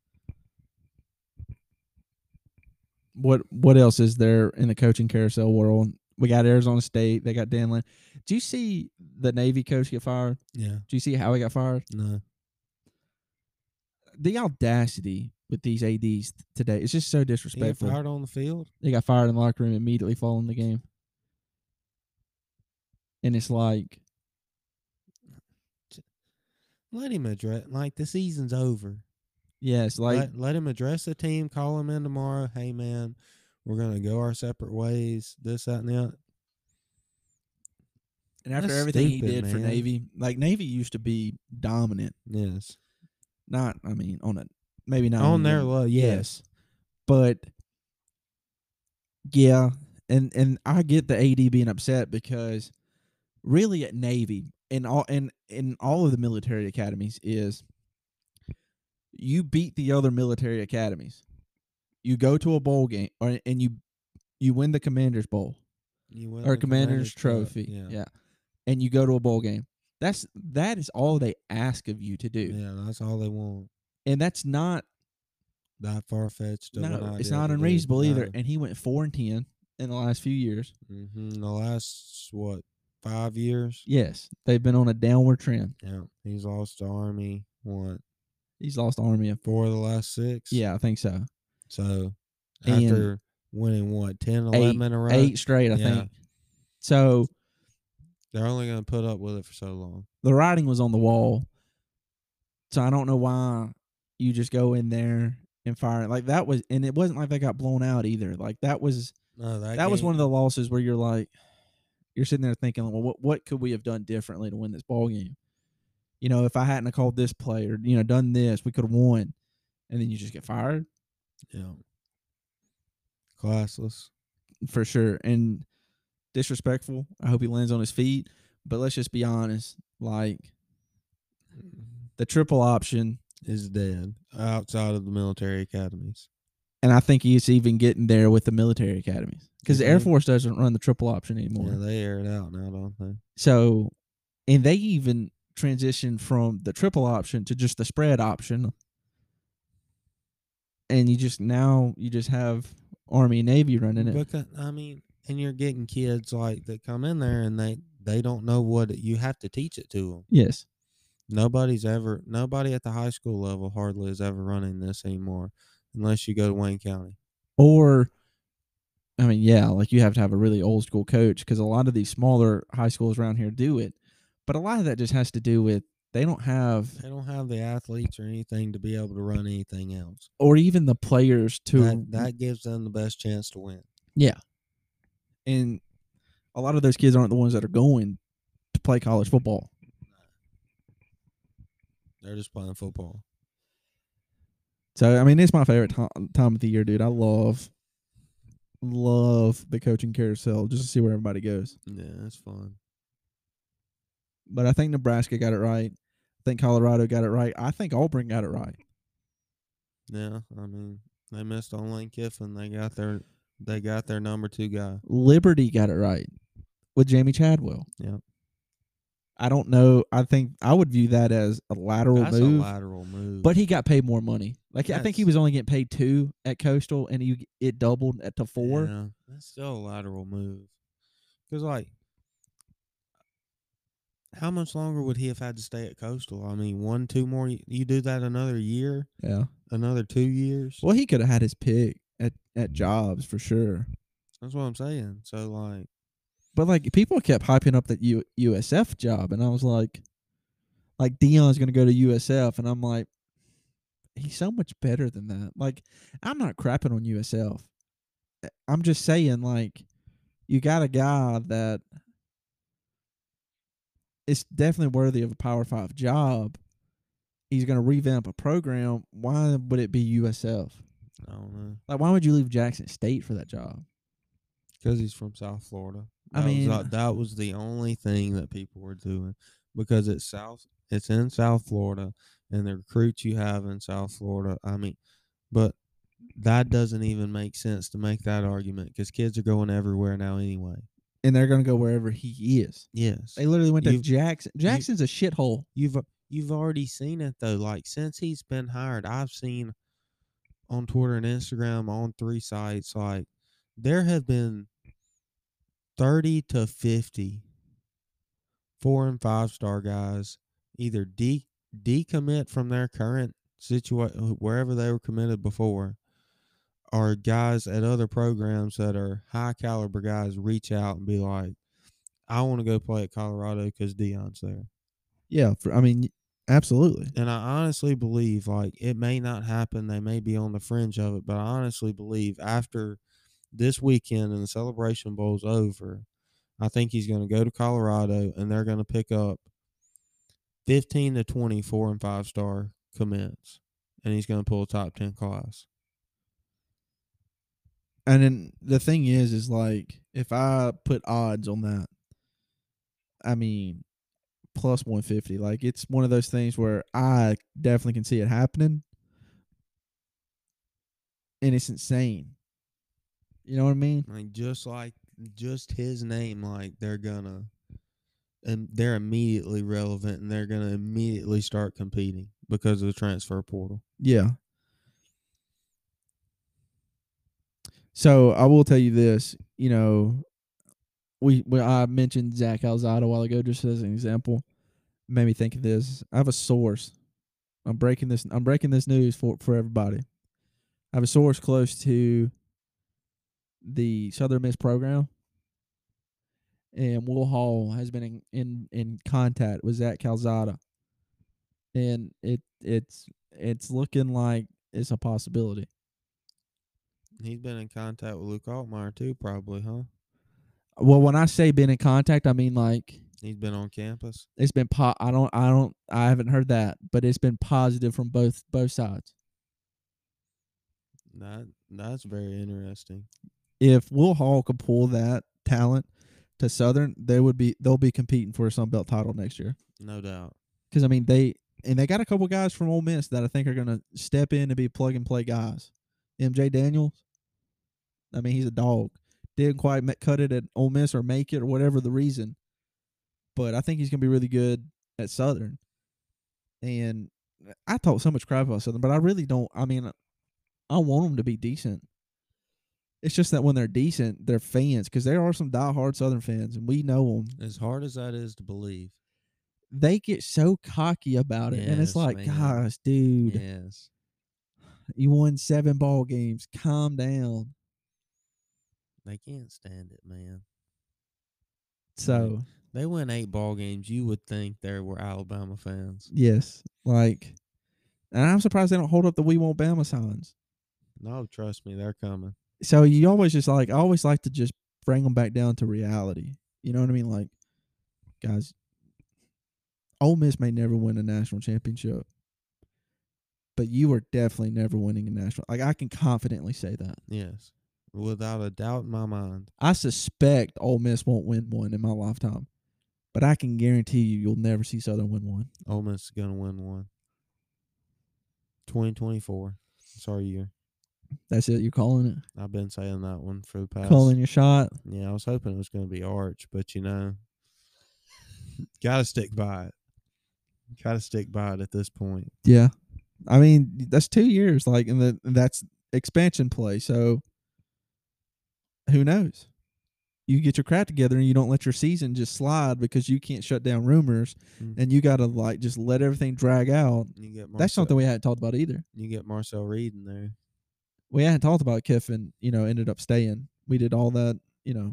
What what else is there in the coaching carousel world? We got Arizona State. They got Dan Lin. Do you see the Navy coach get fired? Yeah. Do you see how he got fired? No. The audacity with these A Ds today, it's just so He got disrespectful. fired on the field. They got fired in the locker room immediately following the game. And it's like, Let him address. Like the season's over. yes, like let, let him address the team. Call him in tomorrow. Hey man, we're gonna go our separate ways. This, that, and the other. and after That's everything he stupid, did for man. Navy, like Navy used to be dominant. Yes. Not, I mean, on a maybe not On their even- level, yes. But yeah, and and I get the A D being upset because really at Navy and all and in all of the military academies is you beat the other military academies. You go to a bowl game or and you you win the Commander's Bowl You win or the Commander's Cup, Trophy. Yeah. Yeah. And you go to a bowl game. That's that is all they ask of you to do. Yeah, that's all they want. And that's not That far fetched. no, it's not unreasonable either. And he went four and ten in the last few years. Mm-hmm. The last what five years? Yes, they've been on a downward trend. Yeah, he's lost to Army. What He's lost Army. Of, four of the last six? yeah, I think so. So And after winning what ten, Eight, eleven in a row, eight straight, I Yeah. think. So they're only going to put up with it for so long. the writing was on the wall. So I don't know why you just go in there and fire it. Like that was, and it wasn't like they got blown out either. Like that was No, that that was game- one of the losses where you're like, you're sitting there thinking, well, what what could we have done differently to win this ball game? You know, if I hadn't have called this play or you know done this, we could have won. And then you just get fired Yeah. Classless. for sure and disrespectful. I hope he lands on his feet. But let's just be honest, like the triple option, Is dead outside of the military academies. and I think he's even getting there with the military academies because the Air Mhm. Force doesn't run the triple option anymore. Yeah, they air it out now, don't they? So, and they even transitioned from the triple option to just the spread option. And you just now you just have Army and Navy running it. Because I mean, and you're getting kids like that come in there and they they don't know what it, you have to teach it to them. Yes. Nobody's ever nobody at the high school level hardly is ever running this anymore, unless you go to Wayne County. Or, I mean, yeah, like you have to have a really old school coach because a lot of these smaller high schools around here do it. But a lot of that just has to do with they don't have, They don't have the athletes or anything to be able to run anything else. or even the players to, That that gives them the best chance to win. yeah. And a lot of those kids aren't the ones that are going to play college football. They're just playing football. So, I mean, it's my favorite time, time of the year, dude. I love, love the coaching carousel just to see where everybody goes. Yeah, it's fun. But I think Nebraska got it right. I think Colorado got it right. I think Auburn got it right. Yeah, I mean, they missed on Lane Kiffin. They got their they got their number two guy. Liberty got it right with Jamie Chadwell. Yep. I don't know. I think I would view that as a lateral That's move. a lateral move. But he got paid more money. Like I think he That's- was only getting paid two at Coastal, and he it doubled at to four. Yeah, that's still a lateral move. Because, like, how much longer would he have had to stay at Coastal? I mean, one, two more. y- You do that another year, Yeah. another two years. Well, he could have had his pick at at jobs for sure. That's what I'm saying. So, like, But like people kept hyping up that U, USF job, and I was like, like Dion's gonna go to U S F, and I'm like, he's so much better than that. Like, I'm not crapping on U S F. I'm just saying, like, you got a guy that is definitely worthy of a Power Five job. He's going to revamp a program. Why would it be U S F? I don't know. Like, why would you leave Jackson State for that job? Because he's from South Florida. I That was mean- uh, that was the only thing that people were doing, because it's South. It's in South Florida, and the recruits you have in South Florida. I mean, but that doesn't even make sense to make that argument, because kids are going everywhere now anyway. And they're going to go wherever he is. Yes, They literally went to You've- Jackson. Jackson's a shithole. you've you've already seen it though. Like, since he's been hired, I've seen on Twitter and Instagram on three sites, like, there have been thirty to fifty four and five star guys either de decommit from their current situation wherever they were committed before, or guys at other programs that are high caliber guys reach out and be like, I want to go play at Colorado because Deion's there. Yeah, for, I mean, absolutely. And I honestly believe, like, it may not happen. They may be on the fringe of it, but I honestly believe after this weekend and the Celebration Bowl's over, I think he's going to go to Colorado, and they're going to pick up fifteen to twenty four and five star commits, and he's going to pull a top ten class. And then the thing is, is like, if I put odds on that, I mean, plus one fifty. Like, it's one of those things where I definitely can see it happening. And it's insane. You know what I mean? Like, just like, just his name, like, they're going to, and they're immediately relevant, and they're going to immediately start competing because of the transfer portal. Yeah. So I will tell you this, you know, we, we I mentioned Zach Calzada a while ago just as an example. Made me think of this. I have a source. I'm breaking this. I'm breaking this news for for everybody. I have a source close to the Southern Miss program, and Will Hall has been in in, in contact with Zach Calzada, and it it's it's looking like it's a possibility. He's been in contact with Luke Altmaier too, probably, huh? Well, when I say been in contact, I mean like He's been on campus. it's been po- I don't I don't I haven't heard that, but it's been positive from both both sides. That that's very interesting. If Will Hall could pull that talent to Southern, they would be they'll be competing for a Sun Belt title next year. No doubt. Because I mean they and they got a couple guys from Ole Miss that I think are going to step in and be plug and play guys. M J Daniels, I mean he's a dog. Didn't quite cut it at Ole Miss or make it or whatever the reason, but I think he's going to be really good at Southern. And I talk so much crap about Southern, but I really don't. I mean, I want them to be decent. It's just that when they're decent, they're fans, because there are some diehard Southern fans, and we know them. As hard as that is to believe, they get so cocky about it, and it's Yes, like, man. gosh, dude, yes, you won seven ball games. Calm down. they can't stand it, man. So They win eight ball games. You would think they were Alabama fans. yes, like, and I'm surprised they don't hold up the "We Want Bama" signs. No, trust me, they're coming. So you always just like, I always like to just bring them back down to reality. You know what I mean? Like, guys, Ole Miss may never win a national championship, but you are definitely never winning a national. Like, I can confidently say that. Yes, without a doubt in my mind. I suspect Ole Miss won't win one in my lifetime, but I can guarantee you, you'll never see Southern win one. Ole Miss is gonna win one. twenty twenty-four. It's our year. That's it. You're calling it. I've been saying that one for the past. Calling your shot. Yeah, I was hoping it was going to be Arch, but you know, got to stick by it. Got to stick by it at this point. Yeah, I mean that's two years. Like, and the that's expansion play. So who knows? You get your crap together and you don't let your season just slide because you can't shut down rumors, Mm. and you got to like just let everything drag out. You get Marcel, That's something we hadn't talked about either. You get Marcel Reed in there. We hadn't talked about Kiffin, you know, ended up staying. We did all that, you know.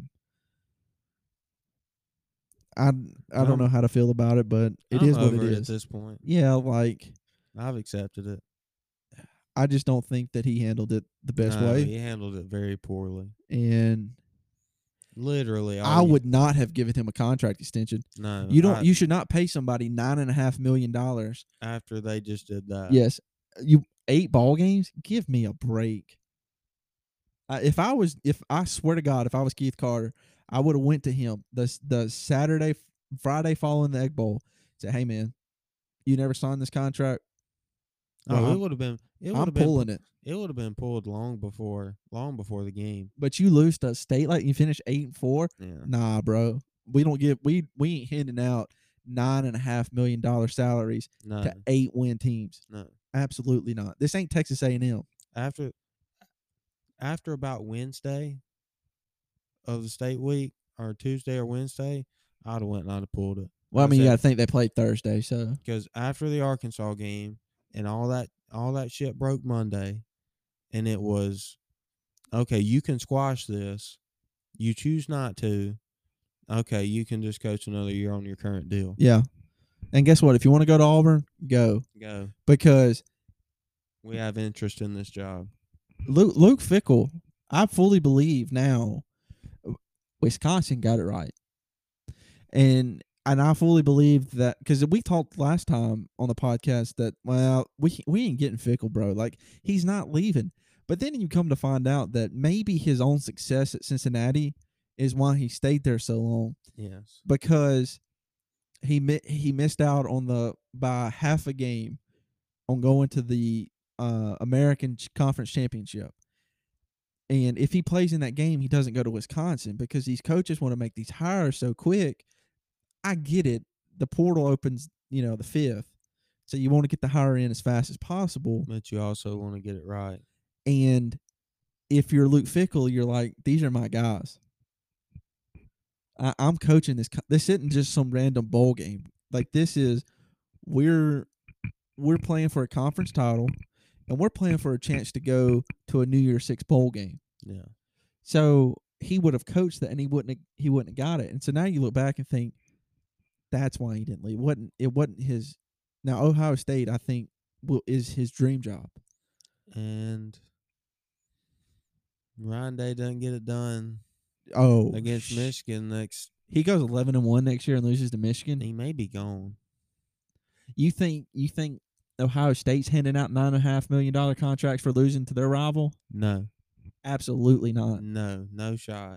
I I don't I'm- know how to feel about it, but it I'm is what it over is. at this point. Yeah, like I've accepted it. I just don't think that he handled it the best No, way. he handled it very poorly. And Literally, all I you- would not have given him a contract extension. No, You don't. I- you should not pay somebody nine and a half million dollars. after they just did that. Yes, you eight ball games. Give me a break. Uh, if I was, if I swear to God, if I was Keith Carter, I would have went to him the the Saturday, Friday following the Egg Bowl. Said, "Hey man, you never signed this contract. Oh, Well, it I'm- would have been. It would I'm have been. pulling it." It would have been pulled long before, long before the game. But you lose to State like you finish eight and four. Yeah. Nah, bro. We don't give we we ain't handing out nine and a half million dollar salaries No. to eight win teams. No. Absolutely not. This ain't Texas A and M. After. After about Wednesday. Of the state week, or Tuesday or Wednesday, I'd have went and I'd have pulled it. Well, I I mean, you said- got to think they played Thursday, so Because after the Arkansas game and all that, all that shit broke Monday, and it was, okay, you can squash this. You choose not to. Okay, you can just coach another year on your current deal. yeah. And guess what? If you want to go to Auburn, go Go. because We have interest in this job. Luke, Luke Fickell, I fully believe now, Wisconsin got it right, and and I fully believe that because we talked last time on the podcast that well we we ain't getting Fickell, bro. Like he's not leaving. But then you come to find out that maybe his own success at Cincinnati is why he stayed there so long Yes. because he mi- he missed out on the by half a game on going to the uh, American Ch- Conference Championship. And if he plays in that game, he doesn't go to Wisconsin because these coaches want to make these hires so quick. I get it. The portal opens, you know, the fifth. So you want to get the hire in as fast as possible. But you also want to get it right. And if you're Luke Fickell, you're like, these are my guys. I, I'm coaching this. co- This isn't just some random bowl game. Like this is, we're we're playing for a conference title, and we're playing for a chance to go to a New Year's Six bowl game. Yeah. So he would have coached that, and he wouldn't have, he wouldn't have got it. And so now you look back and think, that's why he didn't leave. It wasn't it wasn't his? Now Ohio State, I think, will, is his dream job. And Ryan Day doesn't get it done Oh, against sh- Michigan next. He goes eleven and one next year and loses to Michigan. He may be gone. You think you think Ohio State's handing out nine and a half million dollar contracts for losing to their rival? No. Absolutely not. No. No shot.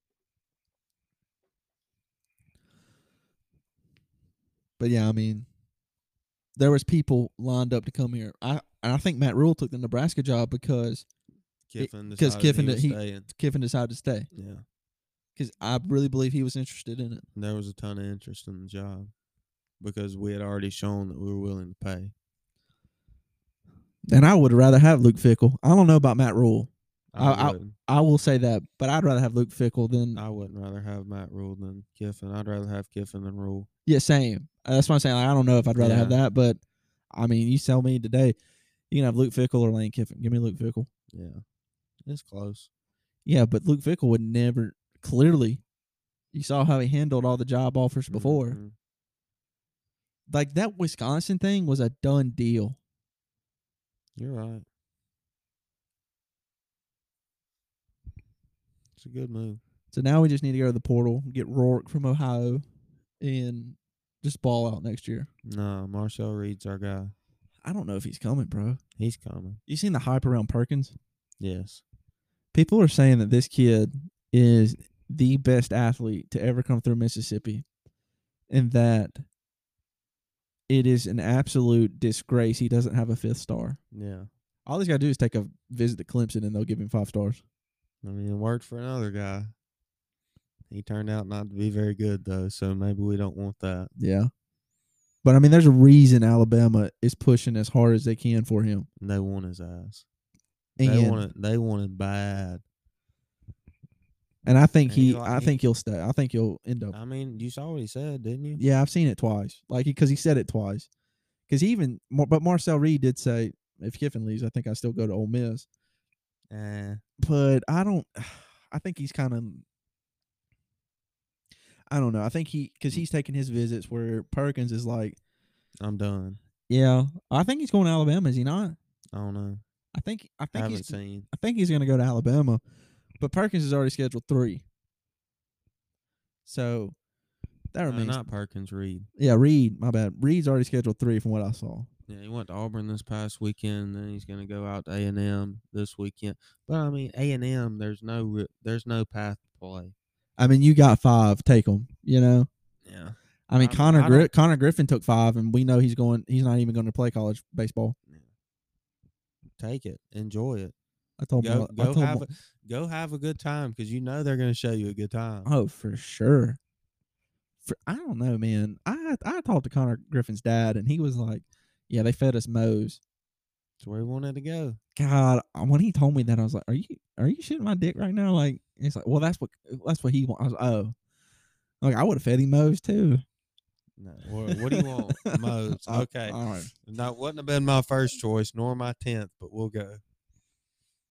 But yeah, I mean, there was people lined up to come here. I and I think Matt Rule took the Nebraska job because Kiffin because decided Kiffin he did- was he- staying. Kiffin decided to stay. Yeah. Because I really believe he was interested in it. There was a ton of interest in the job because we had already shown that we were willing to pay. And I would rather have Luke Fickell. I don't know about Matt Rule. I, I- I- wouldn't. I will say that, but I'd rather have Luke Fickell than I wouldn't rather have Matt Rule than Kiffin. I'd rather have Kiffin than Rule. yeah, same. Uh, That's what I'm saying. Like, I don't know if I'd rather have Yeah. that, but I mean, you tell me today, you can have Luke Fickell or Lane Kiffin. Give me Luke Fickell. Yeah. It's close. Yeah, but Luke Fickell would never. Clearly, you saw how he handled all the job offers before. Mhm. Like that Wisconsin thing was a done deal. You're right. It's a good move. So now we just need to go to the portal, get Rourke from Ohio, and just ball out next year. No, Marcel Reed's our guy. I don't know if he's coming, bro. He's coming. You seen the hype around Perkins? Yes. People are saying that this kid is the best athlete to ever come through Mississippi, and that it is an absolute disgrace he doesn't have a fifth star. Yeah. All he's got to do is take a visit to Clemson, and they'll give him five stars. I mean, it worked for another guy. He turned out not to be very good, though, so maybe we don't want that. Yeah. But, I mean, there's a reason Alabama is pushing as hard as they can for him. And they want his ass. They And want it. They want it bad. and I think And he he, like- I he- think he'll stay. I think he'll end up. I mean, you saw what he said, didn't you? Yeah, I've seen it twice. Like, because he said it twice. Because even, but Marcel Reed did say, if Kiffin leaves, I think I still go to Ole Miss. Eh, But I don't. I think he's kind of. I don't know. I think he because he's taking his visits where Perkins is like, I'm done. yeah. I think he's going to Alabama. Is he not? I don't know. I think. I think Haven't he's. seen. I think he's going to go to Alabama, but Perkins has already scheduled three. So that No, remains. not Perkins, Reed. Yeah, Reed. My bad. Reed's already scheduled three from what I saw. Yeah, he went to Auburn this past weekend. Then he's going to go out to A and M this weekend. But I mean, A and M, there's no re- there's no path to play. I mean, you got five. Take them. You know. Yeah. I mean, I mean, Connor I Gri- don't- Connor Griffin took five, and we know he's going. He's not even going to play college baseball. Take it, enjoy it. I told Go him. I go told have him, a, go have a good time because you know they're going to show you a good time. oh, for sure. For, I don't know, man. I I talked to Connor Griffin's dad, and he was like, "Yeah, they fed us Moe's." That's where he wanted to go. God, when he told me that, I was like, "Are you are you shitting my dick right now?" Like, it's like, well, that's what that's what he wants. I was like, oh, like I would have fed him Moe's too. No, what, what do you want? Moe's. Uh, Okay. all right. That wouldn't have been my first choice nor my tenth, but we'll go.